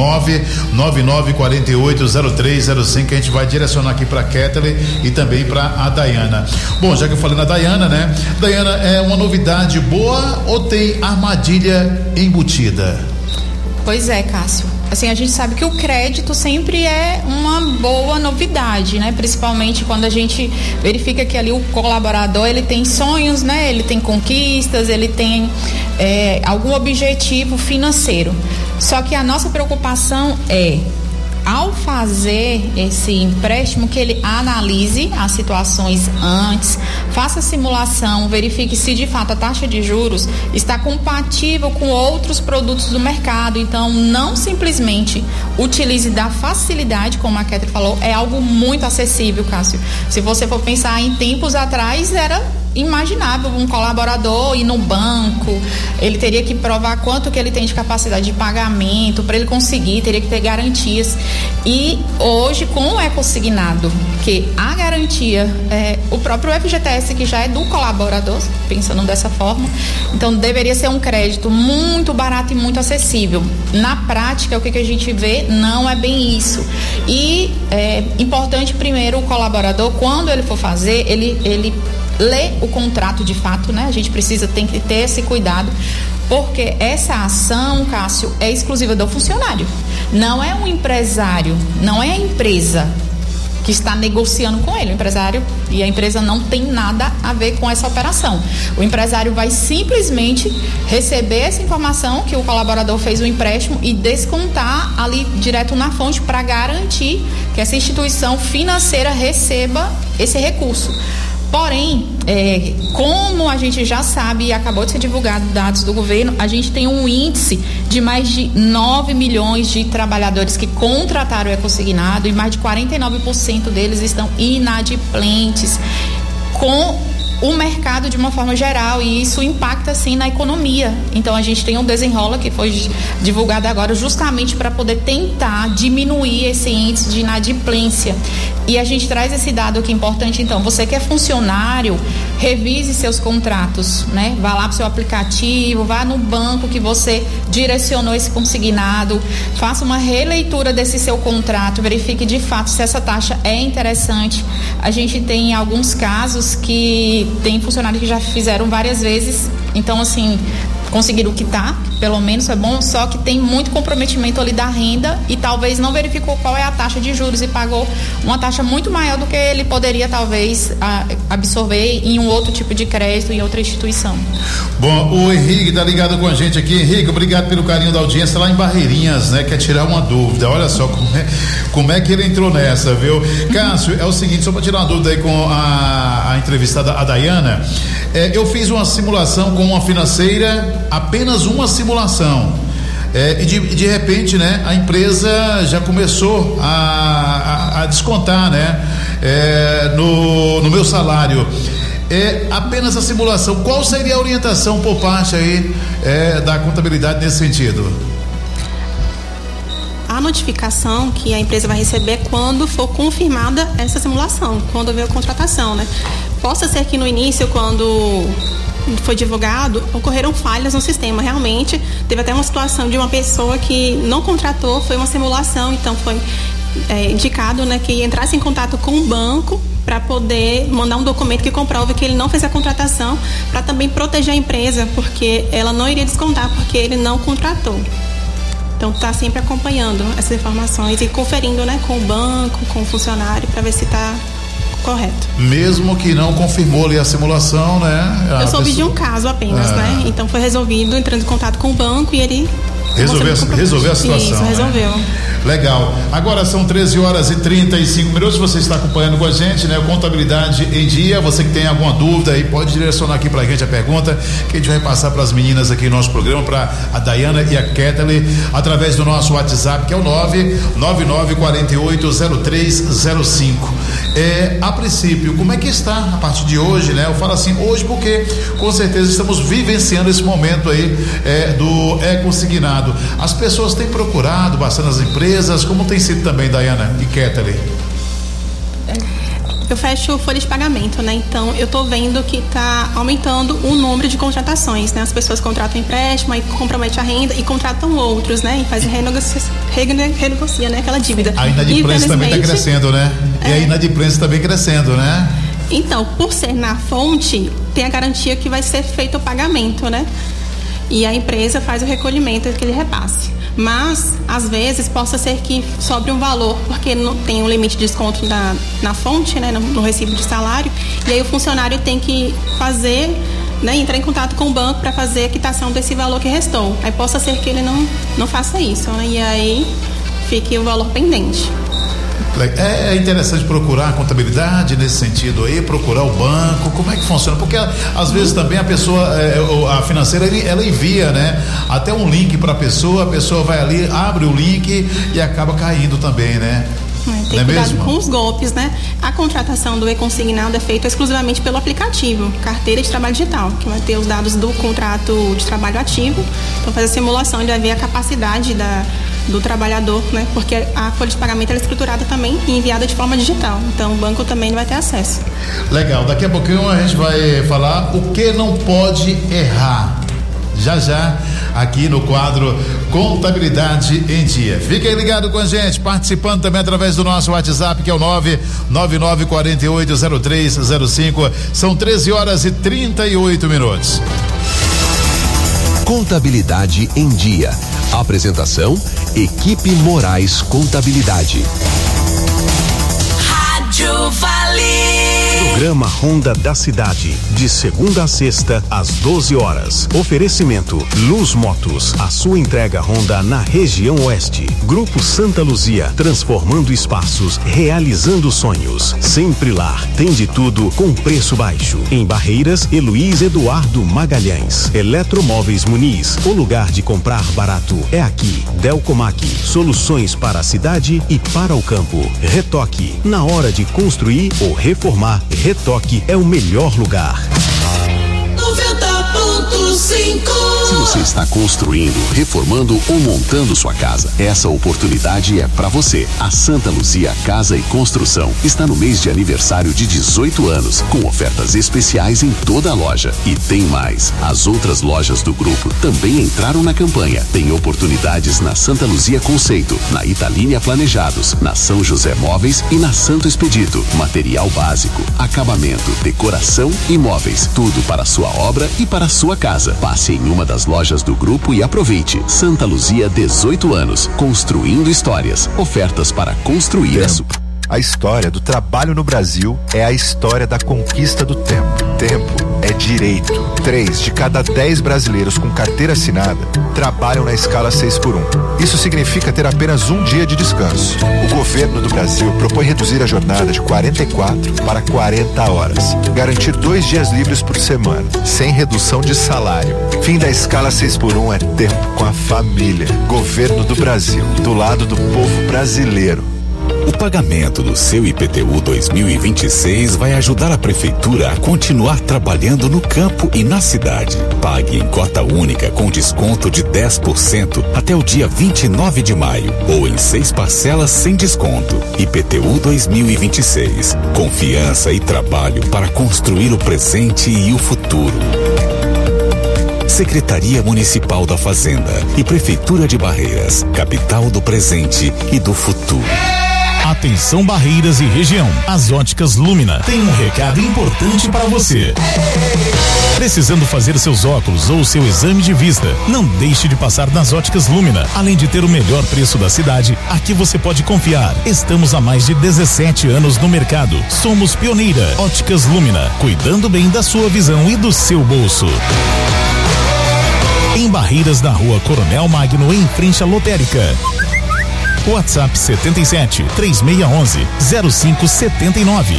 Speaker 2: 999480305, que a gente vai direcionar aqui pra Kathleen e também pra a Dayana. Bom, já que eu falei na Dayana, né? Dayana, é uma novidade boa ou tem armadilha embutida?
Speaker 5: Pois é, Cássio. Assim, a gente sabe que o crédito sempre é uma boa novidade, né? Principalmente quando a gente verifica que ali o colaborador, ele tem sonhos, né? Ele tem conquistas, ele tem algum objetivo financeiro. Só que a nossa preocupação é, ao fazer esse empréstimo, que ele analise as situações antes, faça a simulação, verifique se de fato a taxa de juros está compatível com outros produtos do mercado. Então, não simplesmente utilize da facilidade, como a Kathleen falou, é algo muito acessível, Cássio. Se você for pensar em tempos atrás, era imaginável um colaborador ir no banco, ele teria que provar quanto que ele tem de capacidade de pagamento, para ele conseguir, teria que ter garantias. E hoje, com o E-Consignado, que a garantia o próprio FGTS, que já é do colaborador, pensando dessa forma, então deveria ser um crédito muito barato e muito acessível. Na prática, o que a gente vê não é bem isso. E é importante, primeiro, o colaborador, quando ele for fazer, ele lê o contrato de fato, né? A gente tem que ter esse cuidado, porque essa ação, Cássio, é exclusiva do funcionário. Não é um empresário, não é a empresa que está negociando com ele. O empresário e a empresa não tem nada a ver com essa operação. O empresário vai simplesmente receber essa informação que o colaborador fez o empréstimo e descontar ali direto na fonte para garantir que essa instituição financeira receba esse recurso. Porém, como a gente já sabe e acabou de ser divulgado dados do governo, a gente tem um índice de mais de 9 milhões de trabalhadores que contrataram o E-Consignado e mais de 49% deles estão inadimplentes com o mercado de uma forma geral, e isso impacta sim na economia. Então a gente tem um desenrola que foi divulgado agora justamente para poder tentar diminuir esse índice de inadimplência. E a gente traz esse dado aqui importante. Então, você que é funcionário, revise seus contratos, né? Vá lá pro seu aplicativo, vá no banco que você direcionou esse consignado, faça uma releitura desse seu contrato, verifique de fato se essa taxa é interessante. A gente tem alguns casos que tem funcionários que já fizeram várias vezes, então assim, conseguiram quitar, pelo menos é bom, só que tem muito comprometimento ali da renda e talvez não verificou qual é a taxa de juros e pagou uma taxa muito maior do que ele poderia talvez absorver em um outro tipo de crédito em outra instituição.
Speaker 2: Bom, o Henrique tá ligado com a gente aqui. Henrique, obrigado pelo carinho da audiência lá em Barreirinhas, né? Quer tirar uma dúvida, olha só como é que ele entrou nessa, viu? Cássio, é o seguinte, só para tirar uma dúvida aí com a entrevistada, a Dayana, eu fiz uma simulação com uma financeira, apenas uma simulação, e de repente, né, a empresa já começou a descontar, né, no meu salário. Apenas a simulação. Qual seria a orientação por parte aí da contabilidade nesse sentido?
Speaker 7: A notificação que a empresa vai receber quando for confirmada essa simulação, quando houver a contratação, né? Possa ser que no início, quando foi divulgado, ocorreram falhas no sistema. Realmente, teve até uma situação de uma pessoa que não contratou, foi uma simulação, então foi indicado, né, que entrasse em contato com o banco para poder mandar um documento que comprove que ele não fez a contratação, para também proteger a empresa, porque ela não iria descontar porque ele não contratou. Então, está sempre acompanhando essas informações e conferindo, né, com o banco, com o funcionário, para ver se está correto. Mesmo que não confirmou ali a simulação, né? Eu soube de um caso apenas, né? Então foi resolvido entrando em contato com o banco e ele
Speaker 2: Resolveu a situação.
Speaker 7: Isso, resolveu.
Speaker 2: Né? Legal. Agora são 13h35. Você está acompanhando com a gente, né? Contabilidade em Dia. Você que tem alguma dúvida aí, pode direcionar aqui pra gente a pergunta que a gente vai passar para as meninas aqui no nosso programa, para a Dayana e a Kathleen, através do nosso WhatsApp, que é o 999480305. A princípio, como é que está a partir de hoje, né? Eu falo assim hoje porque com certeza estamos vivenciando esse momento aí do consignado. As pessoas têm procurado bastante as empresas, como tem sido também, Dayana e Kathleen?
Speaker 7: Eu fecho folha de pagamento, né? Então, eu tô vendo que tá aumentando o número de contratações, né? As pessoas contratam empréstimo, aí comprometem a renda e contratam outros, né? E fazem renegocia, né? Aquela dívida.
Speaker 2: A inadimplência também tá crescendo, né? E a inadimplência também crescendo, né?
Speaker 7: Então, por ser na fonte, tem a garantia que vai ser feito o pagamento, né? E a empresa faz o recolhimento daquele repasse. Mas, às vezes, possa ser que sobre um valor, porque não tem um limite de desconto na fonte, né, no recibo de salário, e aí o funcionário tem que fazer, né, entrar em contato com o banco para fazer a quitação desse valor que restou. Aí possa ser que ele não faça isso, né, e aí fique o valor pendente.
Speaker 2: É interessante procurar a contabilidade nesse sentido aí, procurar o banco, como é que funciona? Porque às vezes também a pessoa, a financeira, ela envia, né? Até um link para a pessoa vai ali, abre o link e acaba caindo também, né?
Speaker 7: Tem cuidado com os golpes, né? A contratação do e-consignado é feita exclusivamente pelo aplicativo Carteira de Trabalho Digital, que vai ter os dados do contrato de trabalho ativo. Então faz a simulação de ver a capacidade do trabalhador, né? Porque a folha de pagamento é escriturada também e enviada de forma digital. Então o banco também não vai ter acesso.
Speaker 2: Legal, daqui a pouquinho a gente vai falar o que não pode errar. Já aqui no quadro Contabilidade em Dia. Fique aí ligado com a gente, participando também através do nosso WhatsApp, que é o 999480305. São 13h38.
Speaker 14: Contabilidade em Dia. Apresentação: Equipe Moraes Contabilidade.
Speaker 21: Rádio Vale.
Speaker 14: Programa Ronda da Cidade, de segunda a sexta, às 12 horas. Oferecimento: Luz Motos, a sua entrega Honda na região oeste. Grupo Santa Luzia, transformando espaços, realizando sonhos. Sempre Lar, tem de tudo com preço baixo. Em Barreiras, Luiz Eduardo Magalhães. Eletromóveis Muniz, o lugar de comprar barato é aqui. Delcomac, soluções para a cidade e para o campo. Retoque, na hora de construir ou reformar, Retoque é o melhor lugar.
Speaker 21: 90.5.
Speaker 14: Se você está construindo, reformando ou montando sua casa, essa oportunidade é para você. A Santa Luzia Casa e Construção está no mês de aniversário de 18 anos, com ofertas especiais em toda a loja. E tem mais, as outras lojas do grupo também entraram na campanha. Tem oportunidades na Santa Luzia Conceito, na Italínia Planejados, na São José Móveis e na Santo Expedito. Material básico, acabamento, decoração e móveis, tudo para sua obra e para sua casa. Passe em uma das lojas do grupo e aproveite. Santa Luzia, 18 anos, construindo histórias. Ofertas para construir a sua.
Speaker 8: A história do trabalho no Brasil é a história da conquista do tempo. Tempo é direito. 3 de cada 10 brasileiros com carteira assinada trabalham na escala 6x1. Isso significa ter apenas um dia de descanso. O governo do Brasil propõe reduzir a jornada de 44 para 40 horas. Garantir 2 dias livres por semana, sem redução de salário. Fim da escala 6x1 é tempo com a família. Governo do Brasil, do lado do povo brasileiro.
Speaker 9: O pagamento do seu IPTU 2026 vai ajudar a Prefeitura a continuar trabalhando no campo e na cidade. Pague em cota única com desconto de 10% até o dia 29 de maio ou em 6 parcelas sem desconto. IPTU 2026. Confiança e trabalho para construir o presente e o futuro. Secretaria Municipal da Fazenda e Prefeitura de Barreiras, capital do presente e do futuro.
Speaker 10: Atenção Barreiras e região, as óticas Lumina tem um recado importante para você. Precisando fazer seus óculos ou seu exame de vista, não deixe de passar nas óticas Lumina. Além de ter o melhor preço da cidade, aqui você pode confiar. Estamos há mais de 17 anos no mercado. Somos pioneira. Óticas Lumina, cuidando bem da sua visão e do seu bolso. Em Barreiras, na Rua Coronel Magno, em frente à lotérica. WhatsApp 77 3611 0579.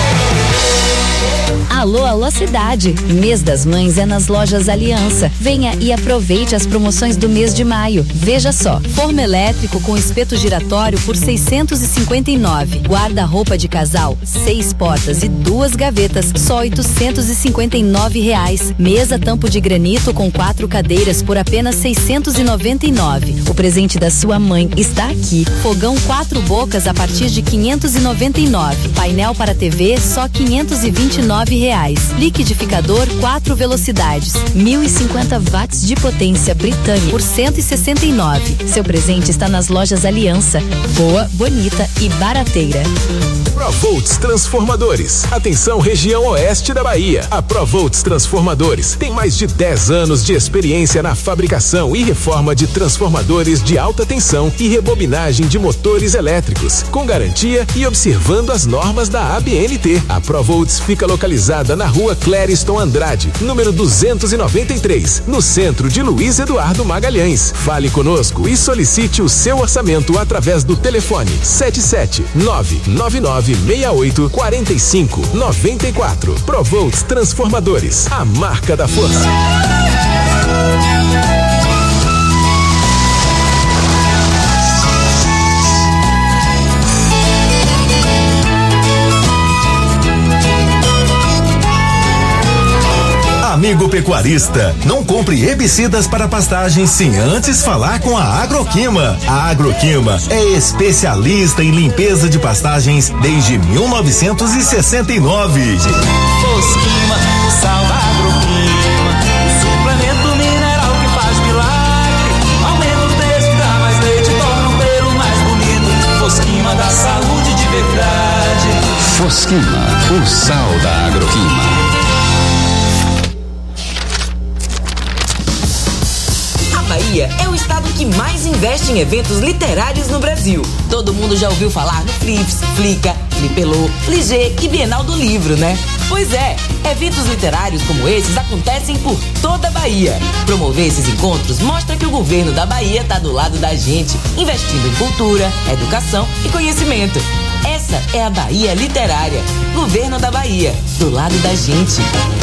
Speaker 11: Alô, alô cidade. Mês das Mães é nas lojas Aliança. Venha e aproveite as promoções do mês de maio. Veja só, forno elétrico com espeto giratório por 659. Guarda-roupa de casal, 6 portas e 2 gavetas, só R$859. Mesa tampo de granito com 4 cadeiras por apenas 699. O presente da sua mãe está aqui. Fogão 4 bocas a partir de 599. Painel para TV só R$529. Liquidificador 4 velocidades, 1050 watts de potência britânica por 169. Seu presente está nas lojas Aliança. Boa, bonita e barateira.
Speaker 12: Provolts Transformadores. Atenção, região oeste da Bahia. A Provolts Transformadores tem mais de 10 anos de experiência na fabricação e reforma de transformadores de alta tensão e rebobinagem de motores elétricos, com garantia e observando as normas da ABNT. A Provolts fica localizada na Rua Clériston Andrade, número 293, no centro de Luiz Eduardo Magalhães. Fale conosco e solicite o seu orçamento através do telefone 77999684594. Provolts Transformadores, a marca da força.
Speaker 13: Amigo pecuarista, não compre herbicidas para pastagens sem antes falar com a Agroquima. A Agroquima é especialista em limpeza de pastagens desde 1969.
Speaker 3: Fosquima, o sal da Agroquima, o suplemento mineral que faz milagre. Aumenta o texto, dá mais leite, torna o pelo mais bonito. Fosquima dá saúde de verdade.
Speaker 9: Fosquima, o sal da Agroquima.
Speaker 26: Bahia é o estado que mais investe em eventos literários no Brasil. Todo mundo já ouviu falar no Flips, Flica, Flipelô, Fligê e Bienal do Livro, né? Pois é, eventos literários como esses acontecem por toda a Bahia. Promover esses encontros mostra que o governo da Bahia está do lado da gente, investindo em cultura, educação e conhecimento. Essa é a Bahia Literária. Governo da Bahia, do lado da gente.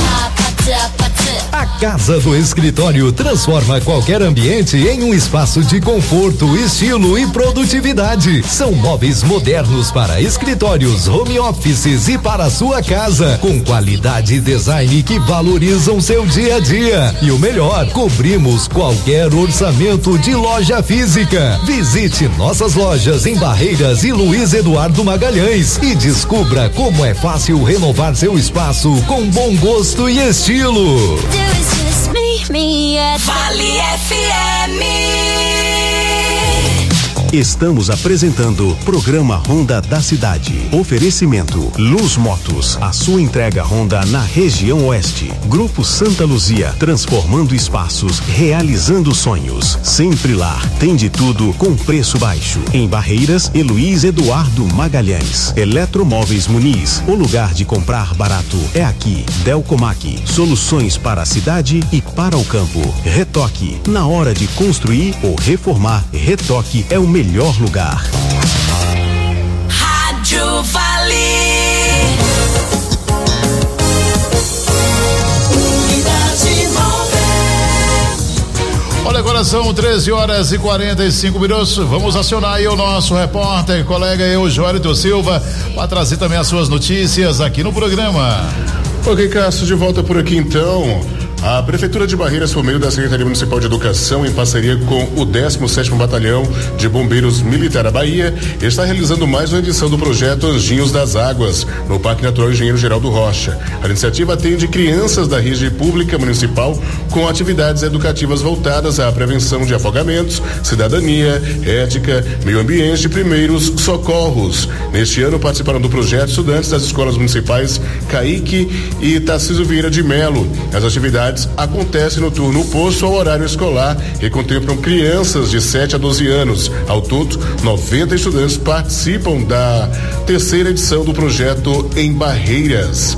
Speaker 18: A Casa do Escritório transforma qualquer ambiente em um espaço de conforto, estilo e produtividade. São móveis modernos para escritórios, home offices e para a sua casa, com qualidade e design que valorizam seu dia a dia. E o melhor, cobrimos qualquer orçamento de loja física. Visite nossas lojas em Barreiras e Luiz Eduardo Magalhães e descubra como é fácil renovar seu espaço com bom gosto e estilo.
Speaker 3: Vale FM.
Speaker 14: Estamos apresentando Programa Honda da Cidade. Oferecimento Luz Motos, a sua entrega Honda na região oeste. Grupo Santa Luzia, transformando espaços, realizando sonhos. Sempre lá, tem de tudo com preço baixo. Em Barreiras e Luiz Eduardo Magalhães. Eletromóveis Muniz, o lugar de comprar barato é aqui. Delcomac, soluções para a cidade e para o campo. Retoque, na hora de construir ou reformar, Retoque é o melhor lugar.
Speaker 3: Rádio Vale.
Speaker 2: Olha, agora são 13h45. Vamos acionar aí o nosso repórter, colega Eugênio Silva, para trazer também as suas notícias aqui no programa.
Speaker 19: Ok, Cássio, de volta por aqui então. A Prefeitura de Barreiras, por meio da Secretaria Municipal de Educação, em parceria com o 17º Batalhão de Bombeiros Militar da Bahia, está realizando mais uma edição do projeto Anjinhos das Águas, no Parque Natural Engenheiro Geraldo Rocha. A iniciativa atende crianças da rede pública municipal com atividades educativas voltadas à prevenção de afogamentos, cidadania, ética, meio ambiente e primeiros socorros. Neste ano participaram do projeto estudantes das escolas municipais Caíque e Tarcísio Vieira de Melo. As atividades acontecem no turno oposto ao horário escolar e contemplam crianças de 7 a 12 anos. Ao todo, 90 estudantes participam da terceira edição do projeto em Barreiras.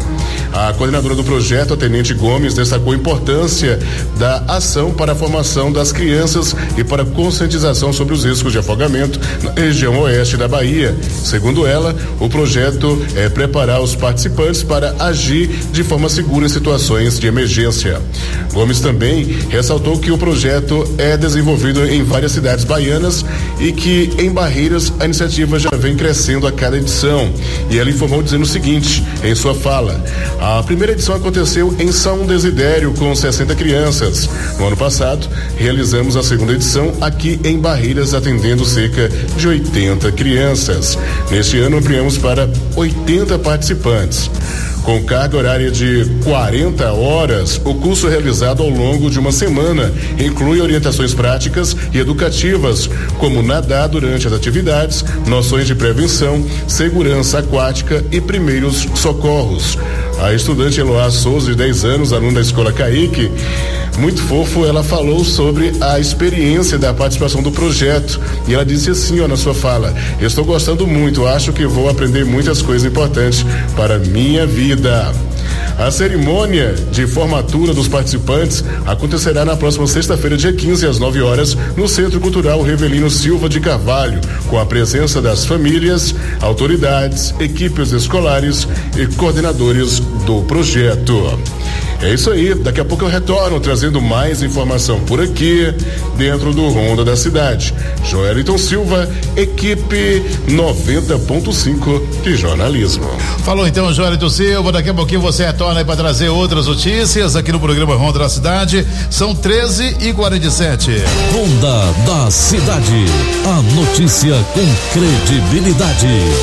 Speaker 19: A coordenadora do projeto, a Tenente Gomes, destacou a importância da ação para a formação das crianças e para a conscientização sobre os riscos de afogamento na região oeste da Bahia. Segundo ela, o projeto é preparar os participantes para agir de forma segura em situações de emergência. Gomes também ressaltou que o projeto é desenvolvido em várias cidades baianas e que em Barreiras a iniciativa já vem crescendo a cada edição. E ela informou dizendo o seguinte em sua fala: a primeira edição aconteceu em São Desidério com 60 crianças. No ano passado, realizamos a segunda edição aqui em Barreiras, atendendo cerca de 80 crianças. Neste ano ampliamos para 80 participantes. Com carga horária de 40 horas, o curso é realizado ao longo de uma semana inclui orientações práticas e educativas, como nadar durante as atividades, noções de prevenção, segurança aquática e primeiros socorros. A estudante Eloá Souza, de 10 anos, aluna da Escola Caique, muito fofo, ela falou sobre a experiência da participação do projeto e ela disse assim, na sua fala: eu estou gostando muito, acho que vou aprender muitas coisas importantes para a minha vida. A cerimônia de formatura dos participantes acontecerá na próxima sexta-feira, dia 15, às 9 horas, no Centro Cultural Revelino Silva de Carvalho, com a presença das famílias, autoridades, equipes escolares e coordenadores do projeto. É isso aí, daqui a pouco eu retorno trazendo mais informação por aqui, dentro do Ronda da Cidade. Joeliton Silva, equipe 90.5 de jornalismo.
Speaker 2: Falou então, Joeliton Silva, daqui a pouquinho você retorna aí para trazer outras notícias aqui no programa Ronda da Cidade. São 13h47.
Speaker 4: Ronda da Cidade, a notícia com credibilidade.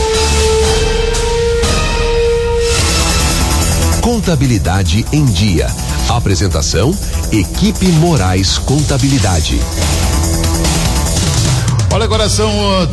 Speaker 6: Contabilidade em Dia. Apresentação: Equipe Moraes Contabilidade.
Speaker 2: Olha, agora são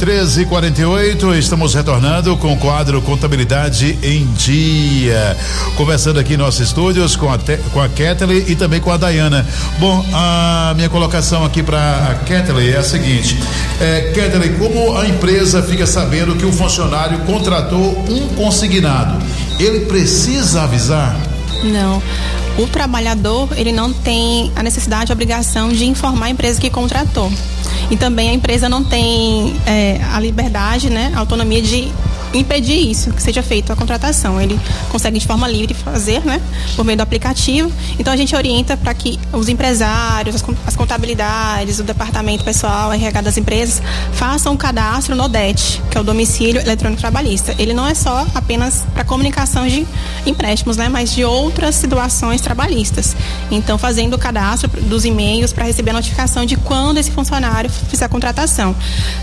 Speaker 2: 13h48, estamos retornando com o quadro Contabilidade em Dia. Conversando aqui em nossos estúdios com a Kathleen e também com a Dayana. Bom, a minha colocação aqui para a Kathleen é a seguinte: Kathleen, como a empresa fica sabendo que o funcionário contratou um consignado? Ele precisa avisar?
Speaker 7: Não. O trabalhador, ele não tem a necessidade, a obrigação de informar a empresa que contratou. E também a empresa não tem a liberdade, a autonomia de impedir isso, que seja feita a contratação. Ele consegue de forma livre fazer, por meio do aplicativo. Então a gente orienta para que os empresários, as contabilidades, o departamento pessoal, a RH das empresas, façam um cadastro no DET, que é o Domicílio Eletrônico Trabalhista. Ele não é só apenas para comunicação de empréstimos, mas de outras situações trabalhistas. Então, fazendo o cadastro dos e-mails para receber a notificação de quando esse funcionário fizer a contratação.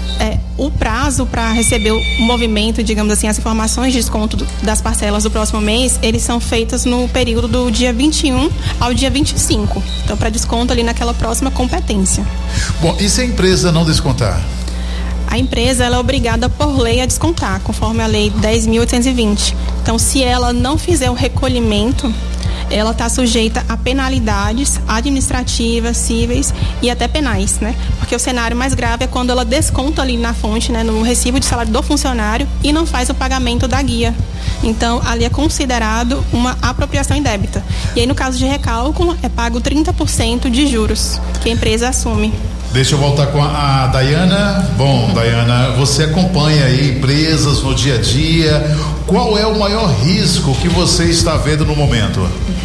Speaker 7: O prazo para receber o movimento, digamos assim, as informações de desconto das parcelas do próximo mês, eles são feitas no período do dia 21 ao dia 25. Então, para desconto ali naquela próxima competência.
Speaker 2: Bom, e se a empresa não descontar?
Speaker 7: A empresa, ela é obrigada por lei a descontar, conforme a lei 10.820. Então, se ela não fizer o recolhimento, ela está sujeita a penalidades administrativas, cíveis e até penais, Porque o cenário mais grave é quando ela desconta ali na fonte, no recibo de salário do funcionário e não faz o pagamento da guia. Então, ali é considerado uma apropriação indébita. E aí, no caso de recálculo, é pago 30% de juros que a empresa assume.
Speaker 2: Deixa eu voltar com a Dayana. Bom, Dayana, você acompanha aí empresas no dia a dia. Qual é o maior risco que você está vendo no momento?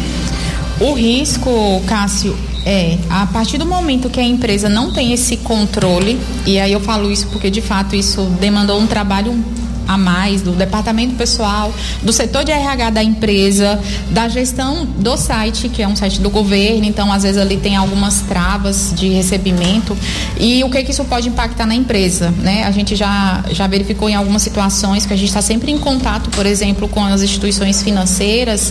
Speaker 5: O risco, Cássio, a partir do momento que a empresa não tem esse controle, e aí eu falo isso porque de fato isso demandou um trabalho a mais do departamento pessoal, do setor de RH da empresa, da gestão do site, que é um site do governo, então às vezes ali tem algumas travas de recebimento. E o que isso pode impactar na empresa, A gente já verificou em algumas situações que a gente está sempre em contato, por exemplo, com as instituições financeiras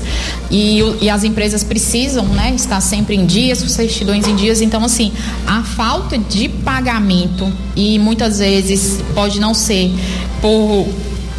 Speaker 5: e as empresas precisam, estar sempre em dias, com certidões em dias. Então, assim, a falta de pagamento, e muitas vezes pode não ser por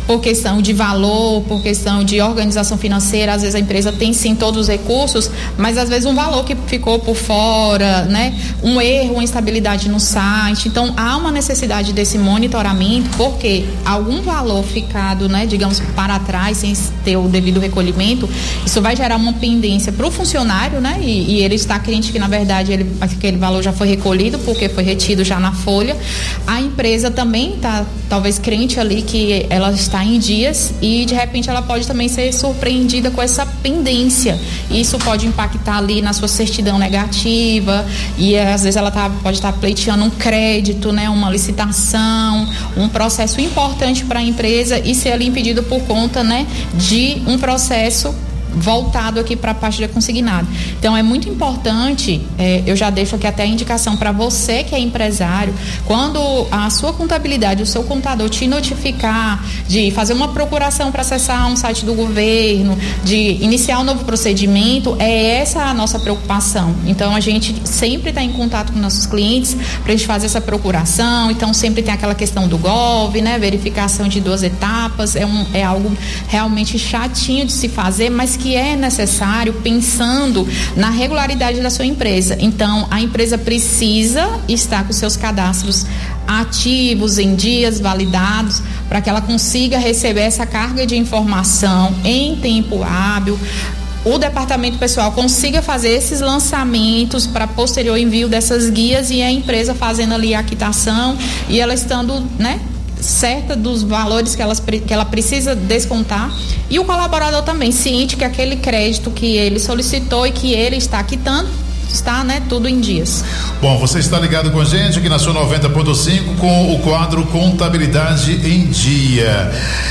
Speaker 5: por questão de valor, por questão de organização financeira. Às vezes a empresa tem sim todos os recursos, mas às vezes um valor que ficou por fora, né? Um erro, uma instabilidade no site. Então há uma necessidade desse monitoramento, porque algum valor ficado, né, digamos, para trás, sem ter o devido recolhimento, isso vai gerar uma pendência para o funcionário, né? E ele está crente que, na verdade, aquele valor já foi recolhido, porque foi retido já na folha. A empresa também está, talvez, crente ali que ela está em dias e, de repente, ela pode também ser surpreendida com essa pendência. Isso pode impactar ali na sua certidão negativa e, às vezes, ela pode estar pleiteando um crédito, né? Uma licitação, um processo importante para a empresa e ser ali impedido por conta, né, de um processo voltado aqui para a parte da consignado. Então é muito importante, eu já deixo aqui até a indicação para você que é empresário, quando a sua contabilidade, o seu contador te notificar de fazer uma procuração para acessar um site do governo, de iniciar um novo procedimento, é essa a nossa preocupação. Então a gente sempre está em contato com nossos clientes para a gente fazer essa procuração. Então sempre tem aquela questão do GOV, né, verificação de 2 etapas, é algo realmente chatinho de se fazer, mas que é necessário pensando na regularidade da sua empresa. Então, a empresa precisa estar com seus cadastros ativos, em dias, validados, para que ela consiga receber essa carga de informação em tempo hábil. O departamento pessoal consiga fazer esses lançamentos para posterior envio dessas guias e a empresa fazendo ali a quitação e ela estando, né, certa dos valores que ela precisa descontar, e o colaborador também ciente que aquele crédito que ele solicitou e que ele está quitando está, né, tudo em dias.
Speaker 2: Bom, você está ligado com a gente aqui na sua 90.5 com o quadro Contabilidade em Dia.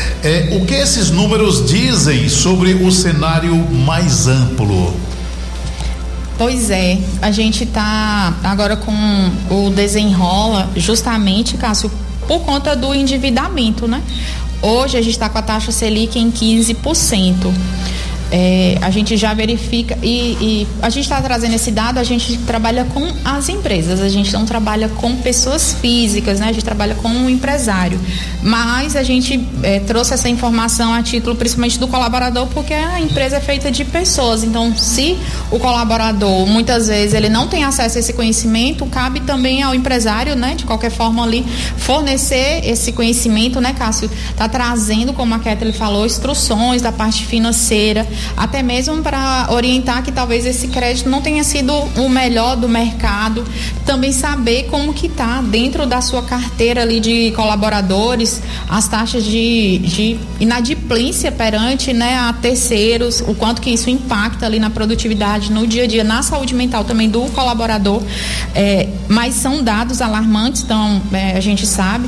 Speaker 2: O que esses números dizem sobre o cenário mais amplo?
Speaker 5: Pois é, a gente está agora com o Desenrola, justamente, Cássio, por conta do endividamento, né? Hoje a gente está com a taxa Selic em 15%. A gente já verifica e a gente está trazendo esse dado, a gente trabalha com as empresas, a gente não trabalha com pessoas físicas, né? A gente trabalha com um empresário, mas a gente trouxe essa informação a título principalmente do colaborador, porque a empresa é feita de pessoas. Então, se o colaborador muitas vezes ele não tem acesso a esse conhecimento, cabe também ao empresário, né, de qualquer forma ali fornecer esse conhecimento, né, Cássio? Tá trazendo, como a Kathleen falou, instruções da parte financeira, até mesmo para orientar que talvez esse crédito não tenha sido o melhor do mercado, também saber como que está dentro da sua carteira ali de colaboradores, as taxas de inadimplência perante, né, a terceiros, o quanto que isso impacta ali na produtividade, no dia a dia, na saúde mental também do colaborador, mas são dados alarmantes. Então a gente sabe,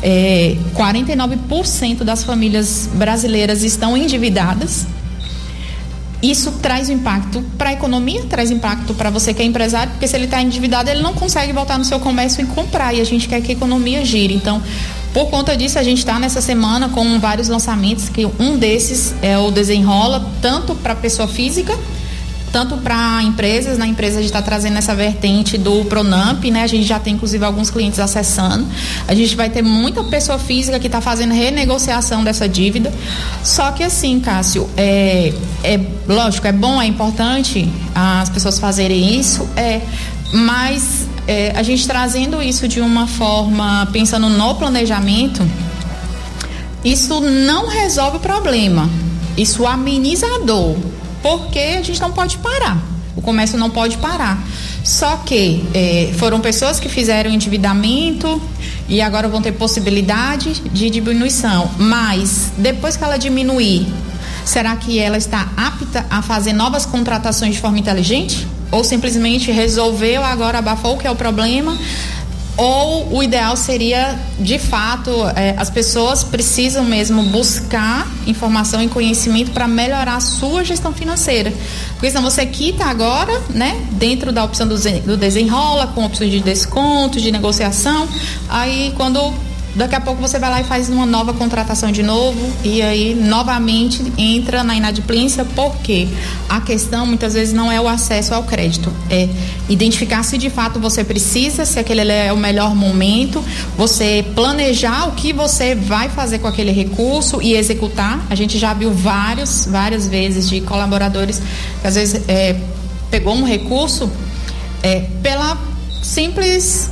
Speaker 5: 49% das famílias brasileiras estão endividadas. Isso traz impacto para a economia, traz impacto para você que é empresário, porque se ele está endividado, ele não consegue voltar no seu comércio e comprar, e a gente quer que a economia gire. Então, por conta disso, a gente está nessa semana com vários lançamentos, que um desses é o Desenrola, tanto para pessoa física, tanto para empresas. Na empresa a gente está trazendo essa vertente do Pronamp, né? A gente já tem inclusive alguns clientes acessando. A gente vai ter muita pessoa física que está fazendo renegociação dessa dívida. Só que assim, Cássio, lógico, é bom, é importante as pessoas fazerem isso, mas a gente trazendo isso de uma forma, pensando no planejamento, isso não resolve o problema, isso ameniza a dor, porque a gente não pode parar, o comércio não pode parar. Só que foram pessoas que fizeram endividamento e agora vão ter possibilidade de diminuição, mas depois que ela diminuir, será que ela está apta a fazer novas contratações de forma inteligente? Ou simplesmente resolveu, agora abafou o que é o problema? Ou o ideal seria, de fato, as pessoas precisam mesmo buscar informação e conhecimento para melhorar a sua gestão financeira. Porque senão você quita agora, né, dentro da opção do Desenrola, com opções de desconto, de negociação, aí quando Daqui a pouco você vai lá e faz uma nova contratação de novo e aí novamente entra na inadimplência, porque a questão muitas vezes não é o acesso ao crédito, é identificar se de fato você precisa, se aquele é o melhor momento, você planejar o que você vai fazer com aquele recurso e executar. A gente já viu várias vezes de colaboradores que às vezes pegou um recurso pela simples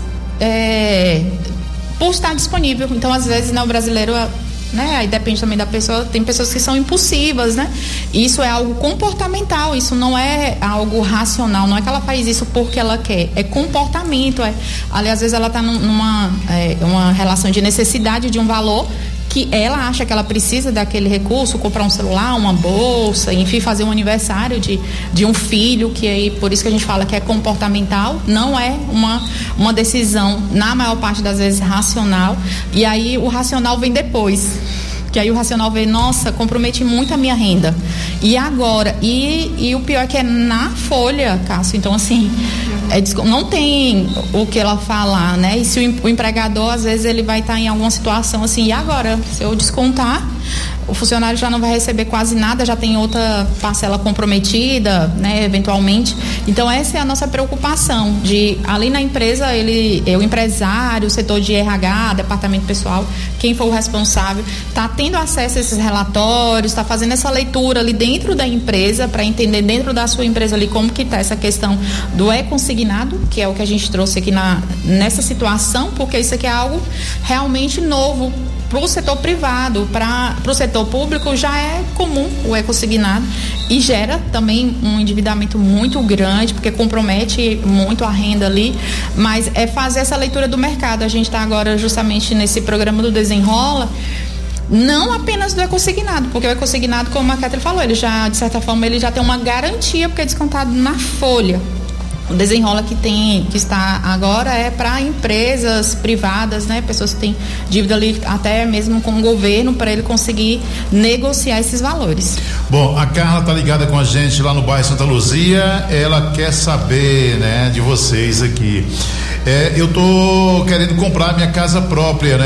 Speaker 5: por estar disponível. Então, às vezes, o brasileiro, né, aí depende também da pessoa, tem pessoas que são impulsivas, né? Isso é algo comportamental, isso não é algo racional, não é que ela faz isso porque ela quer, é comportamento, ali às vezes ela está uma relação de necessidade de um valor que ela acha que ela precisa daquele recurso, comprar um celular, uma bolsa, enfim, fazer um aniversário de um filho, que aí, por isso que a gente fala que é comportamental, não é uma decisão, na maior parte das vezes, racional, e aí o racional vem depois, que aí o racional vê, nossa, compromete muito a minha renda, e agora, e o pior é que é na folha, Cássio, então assim, não tem o que ela falar, né? E se o empregador, às vezes, ele vai estar em alguma situação assim, e agora, se eu descontar, o funcionário já não vai receber quase nada, já tem outra parcela comprometida, né, eventualmente. Então essa é a nossa preocupação, de ali na empresa, o empresário, o setor de RH, departamento pessoal, quem for o responsável, está tendo acesso a esses relatórios, está fazendo essa leitura ali dentro da empresa, para entender dentro da sua empresa ali como que está essa questão do consignado, que é o que a gente trouxe aqui nessa situação, porque isso aqui é algo realmente novo para o setor privado, para o setor público já é comum o consignado e gera também um endividamento muito grande, porque compromete muito a renda ali, mas é fazer essa leitura do mercado. A gente está agora justamente nesse programa do Desenrola, não apenas do consignado, porque o consignado, como a Catherine falou, ele já, de certa forma, ele já tem uma garantia, porque é descontado na folha. O Desenrola que está agora é para empresas privadas, né? Pessoas que têm dívida ali até mesmo com o governo, para ele conseguir negociar esses valores.
Speaker 2: Bom, a Carla tá ligada com a gente lá no bairro Santa Luzia, ela quer saber, né, de vocês aqui. Eu tô querendo comprar minha casa própria,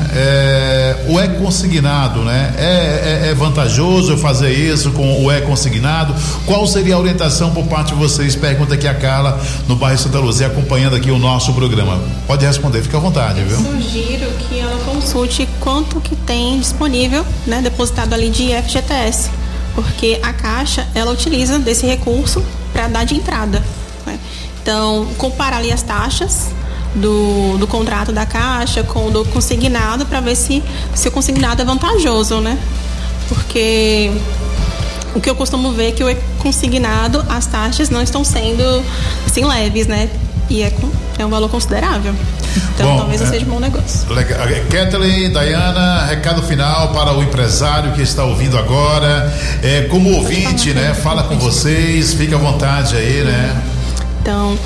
Speaker 2: né? O consignado, né? É vantajoso eu fazer isso com o consignado? Qual seria a orientação por parte de vocês? Pergunta aqui a Carla no bairro Santa Luzia, acompanhando aqui o nosso programa. Pode responder, fica à vontade, viu?
Speaker 7: Sugiro que ela consulte quanto que tem disponível, né, depositado ali de FGTS, porque a Caixa, ela utiliza desse recurso para dar de entrada, né? Então, comparar ali as taxas do contrato da Caixa com o do consignado, para ver se o consignado é vantajoso, né? Porque o que eu costumo ver é que o consignado, as taxas não estão sendo assim leves, né? E é um valor considerável. Então, talvez não seja um bom negócio.
Speaker 2: Legal. Kathleen, Dayana, recado final para o empresário que está ouvindo agora. Como ouvinte, né? Fala com vocês, fica à vontade aí, né?
Speaker 7: Então,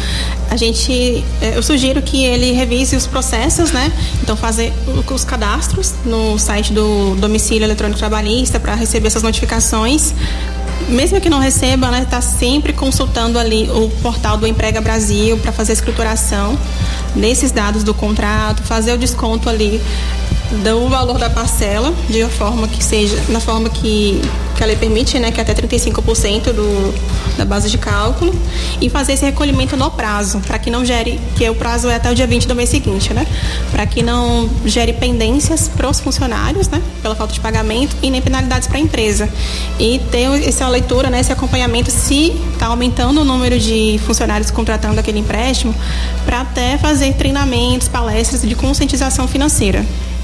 Speaker 7: eu sugiro que ele revise os processos, né? Então, fazer os cadastros no site do domicílio eletrônico trabalhista para receber essas notificações. Mesmo que não receba, né, tá sempre consultando ali o portal do Emprega Brasil para fazer a escrituração desses dados do contrato, fazer o desconto ali do valor da parcela, de uma forma que seja, na forma que a lei permite, né, que é até 35% da base de cálculo, e fazer esse recolhimento no prazo, para que não gere, que o prazo é até o dia 20 do mês seguinte, né, para que não gere pendências para os funcionários, né, pela falta de pagamento, e nem penalidades para a empresa. E ter essa leitura, né, esse acompanhamento, se está aumentando o número de funcionários contratando aquele empréstimo, para até fazer treinamentos, palestras de conscientização financeira.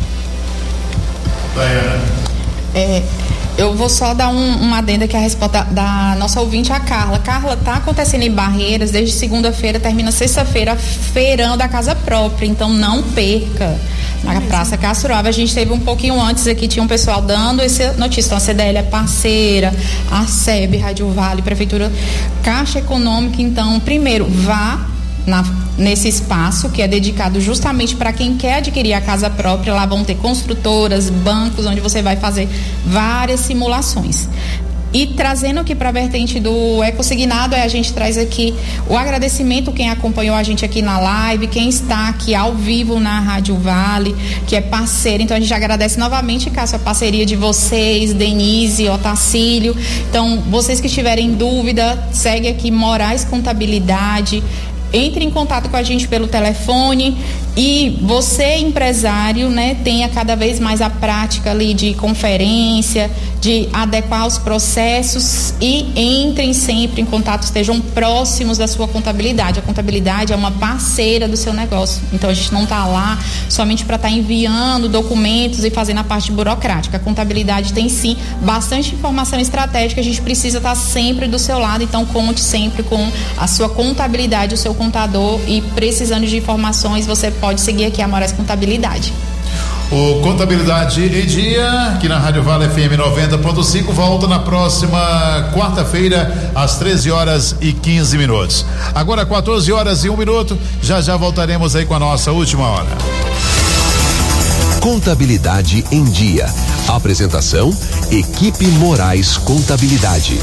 Speaker 5: Eu vou só dar uma adenda aqui a resposta da nossa ouvinte, a Carla. Carla, tá acontecendo em Barreiras desde segunda-feira, termina sexta-feira, feirão da casa própria, então não perca. Na Praça Castro Alves, a gente teve um pouquinho antes aqui, tinha um pessoal dando essa notícia. Então, a CDL é parceira, a SEB, Rádio Vale, Prefeitura, Caixa Econômica. Então, primeiro, vá nesse espaço que é dedicado justamente para quem quer adquirir a casa própria. Lá vão ter construtoras, bancos, onde você vai fazer várias simulações. E trazendo aqui para a vertente do econsignado, a gente traz aqui o agradecimento quem acompanhou a gente aqui na live, quem está aqui ao vivo na Rádio Vale, que é parceiro. Então a gente agradece novamente, Cássio, a parceria de vocês, Denise, Otacílio. Então, vocês que tiverem dúvida, segue aqui Moraes Contabilidade. Entre em contato com a gente pelo telefone e você, empresário, né, tenha cada vez mais a prática ali de conferência, de adequar os processos e entrem sempre em contato, estejam próximos da sua contabilidade. A contabilidade é uma parceira do seu negócio, então a gente não está lá somente para estar enviando documentos e fazendo a parte burocrática. A contabilidade tem sim bastante informação estratégica, a gente precisa estar sempre do seu lado, então conte sempre com a sua contabilidade, o seu contador, e precisando de informações você pode seguir aqui a Moraes Contabilidade.
Speaker 2: O Contabilidade em Dia, aqui na Rádio Vale FM 90.5, volta na próxima quarta-feira, às 13h15. Agora 14h01, já voltaremos aí com a nossa última hora.
Speaker 6: Contabilidade em Dia. Apresentação: Equipe Moraes Contabilidade.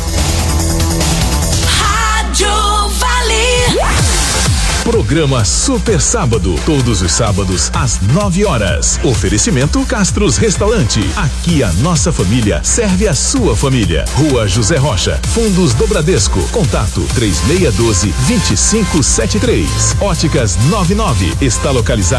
Speaker 3: Rádio Vale.
Speaker 12: Programa Super Sábado, todos os sábados às 9h. Oferecimento Castros Restaurante. Aqui a nossa família serve a sua família. Rua José Rocha, Fundos do Bradesco. Contato 3612-2573. Óticas 99 está localizado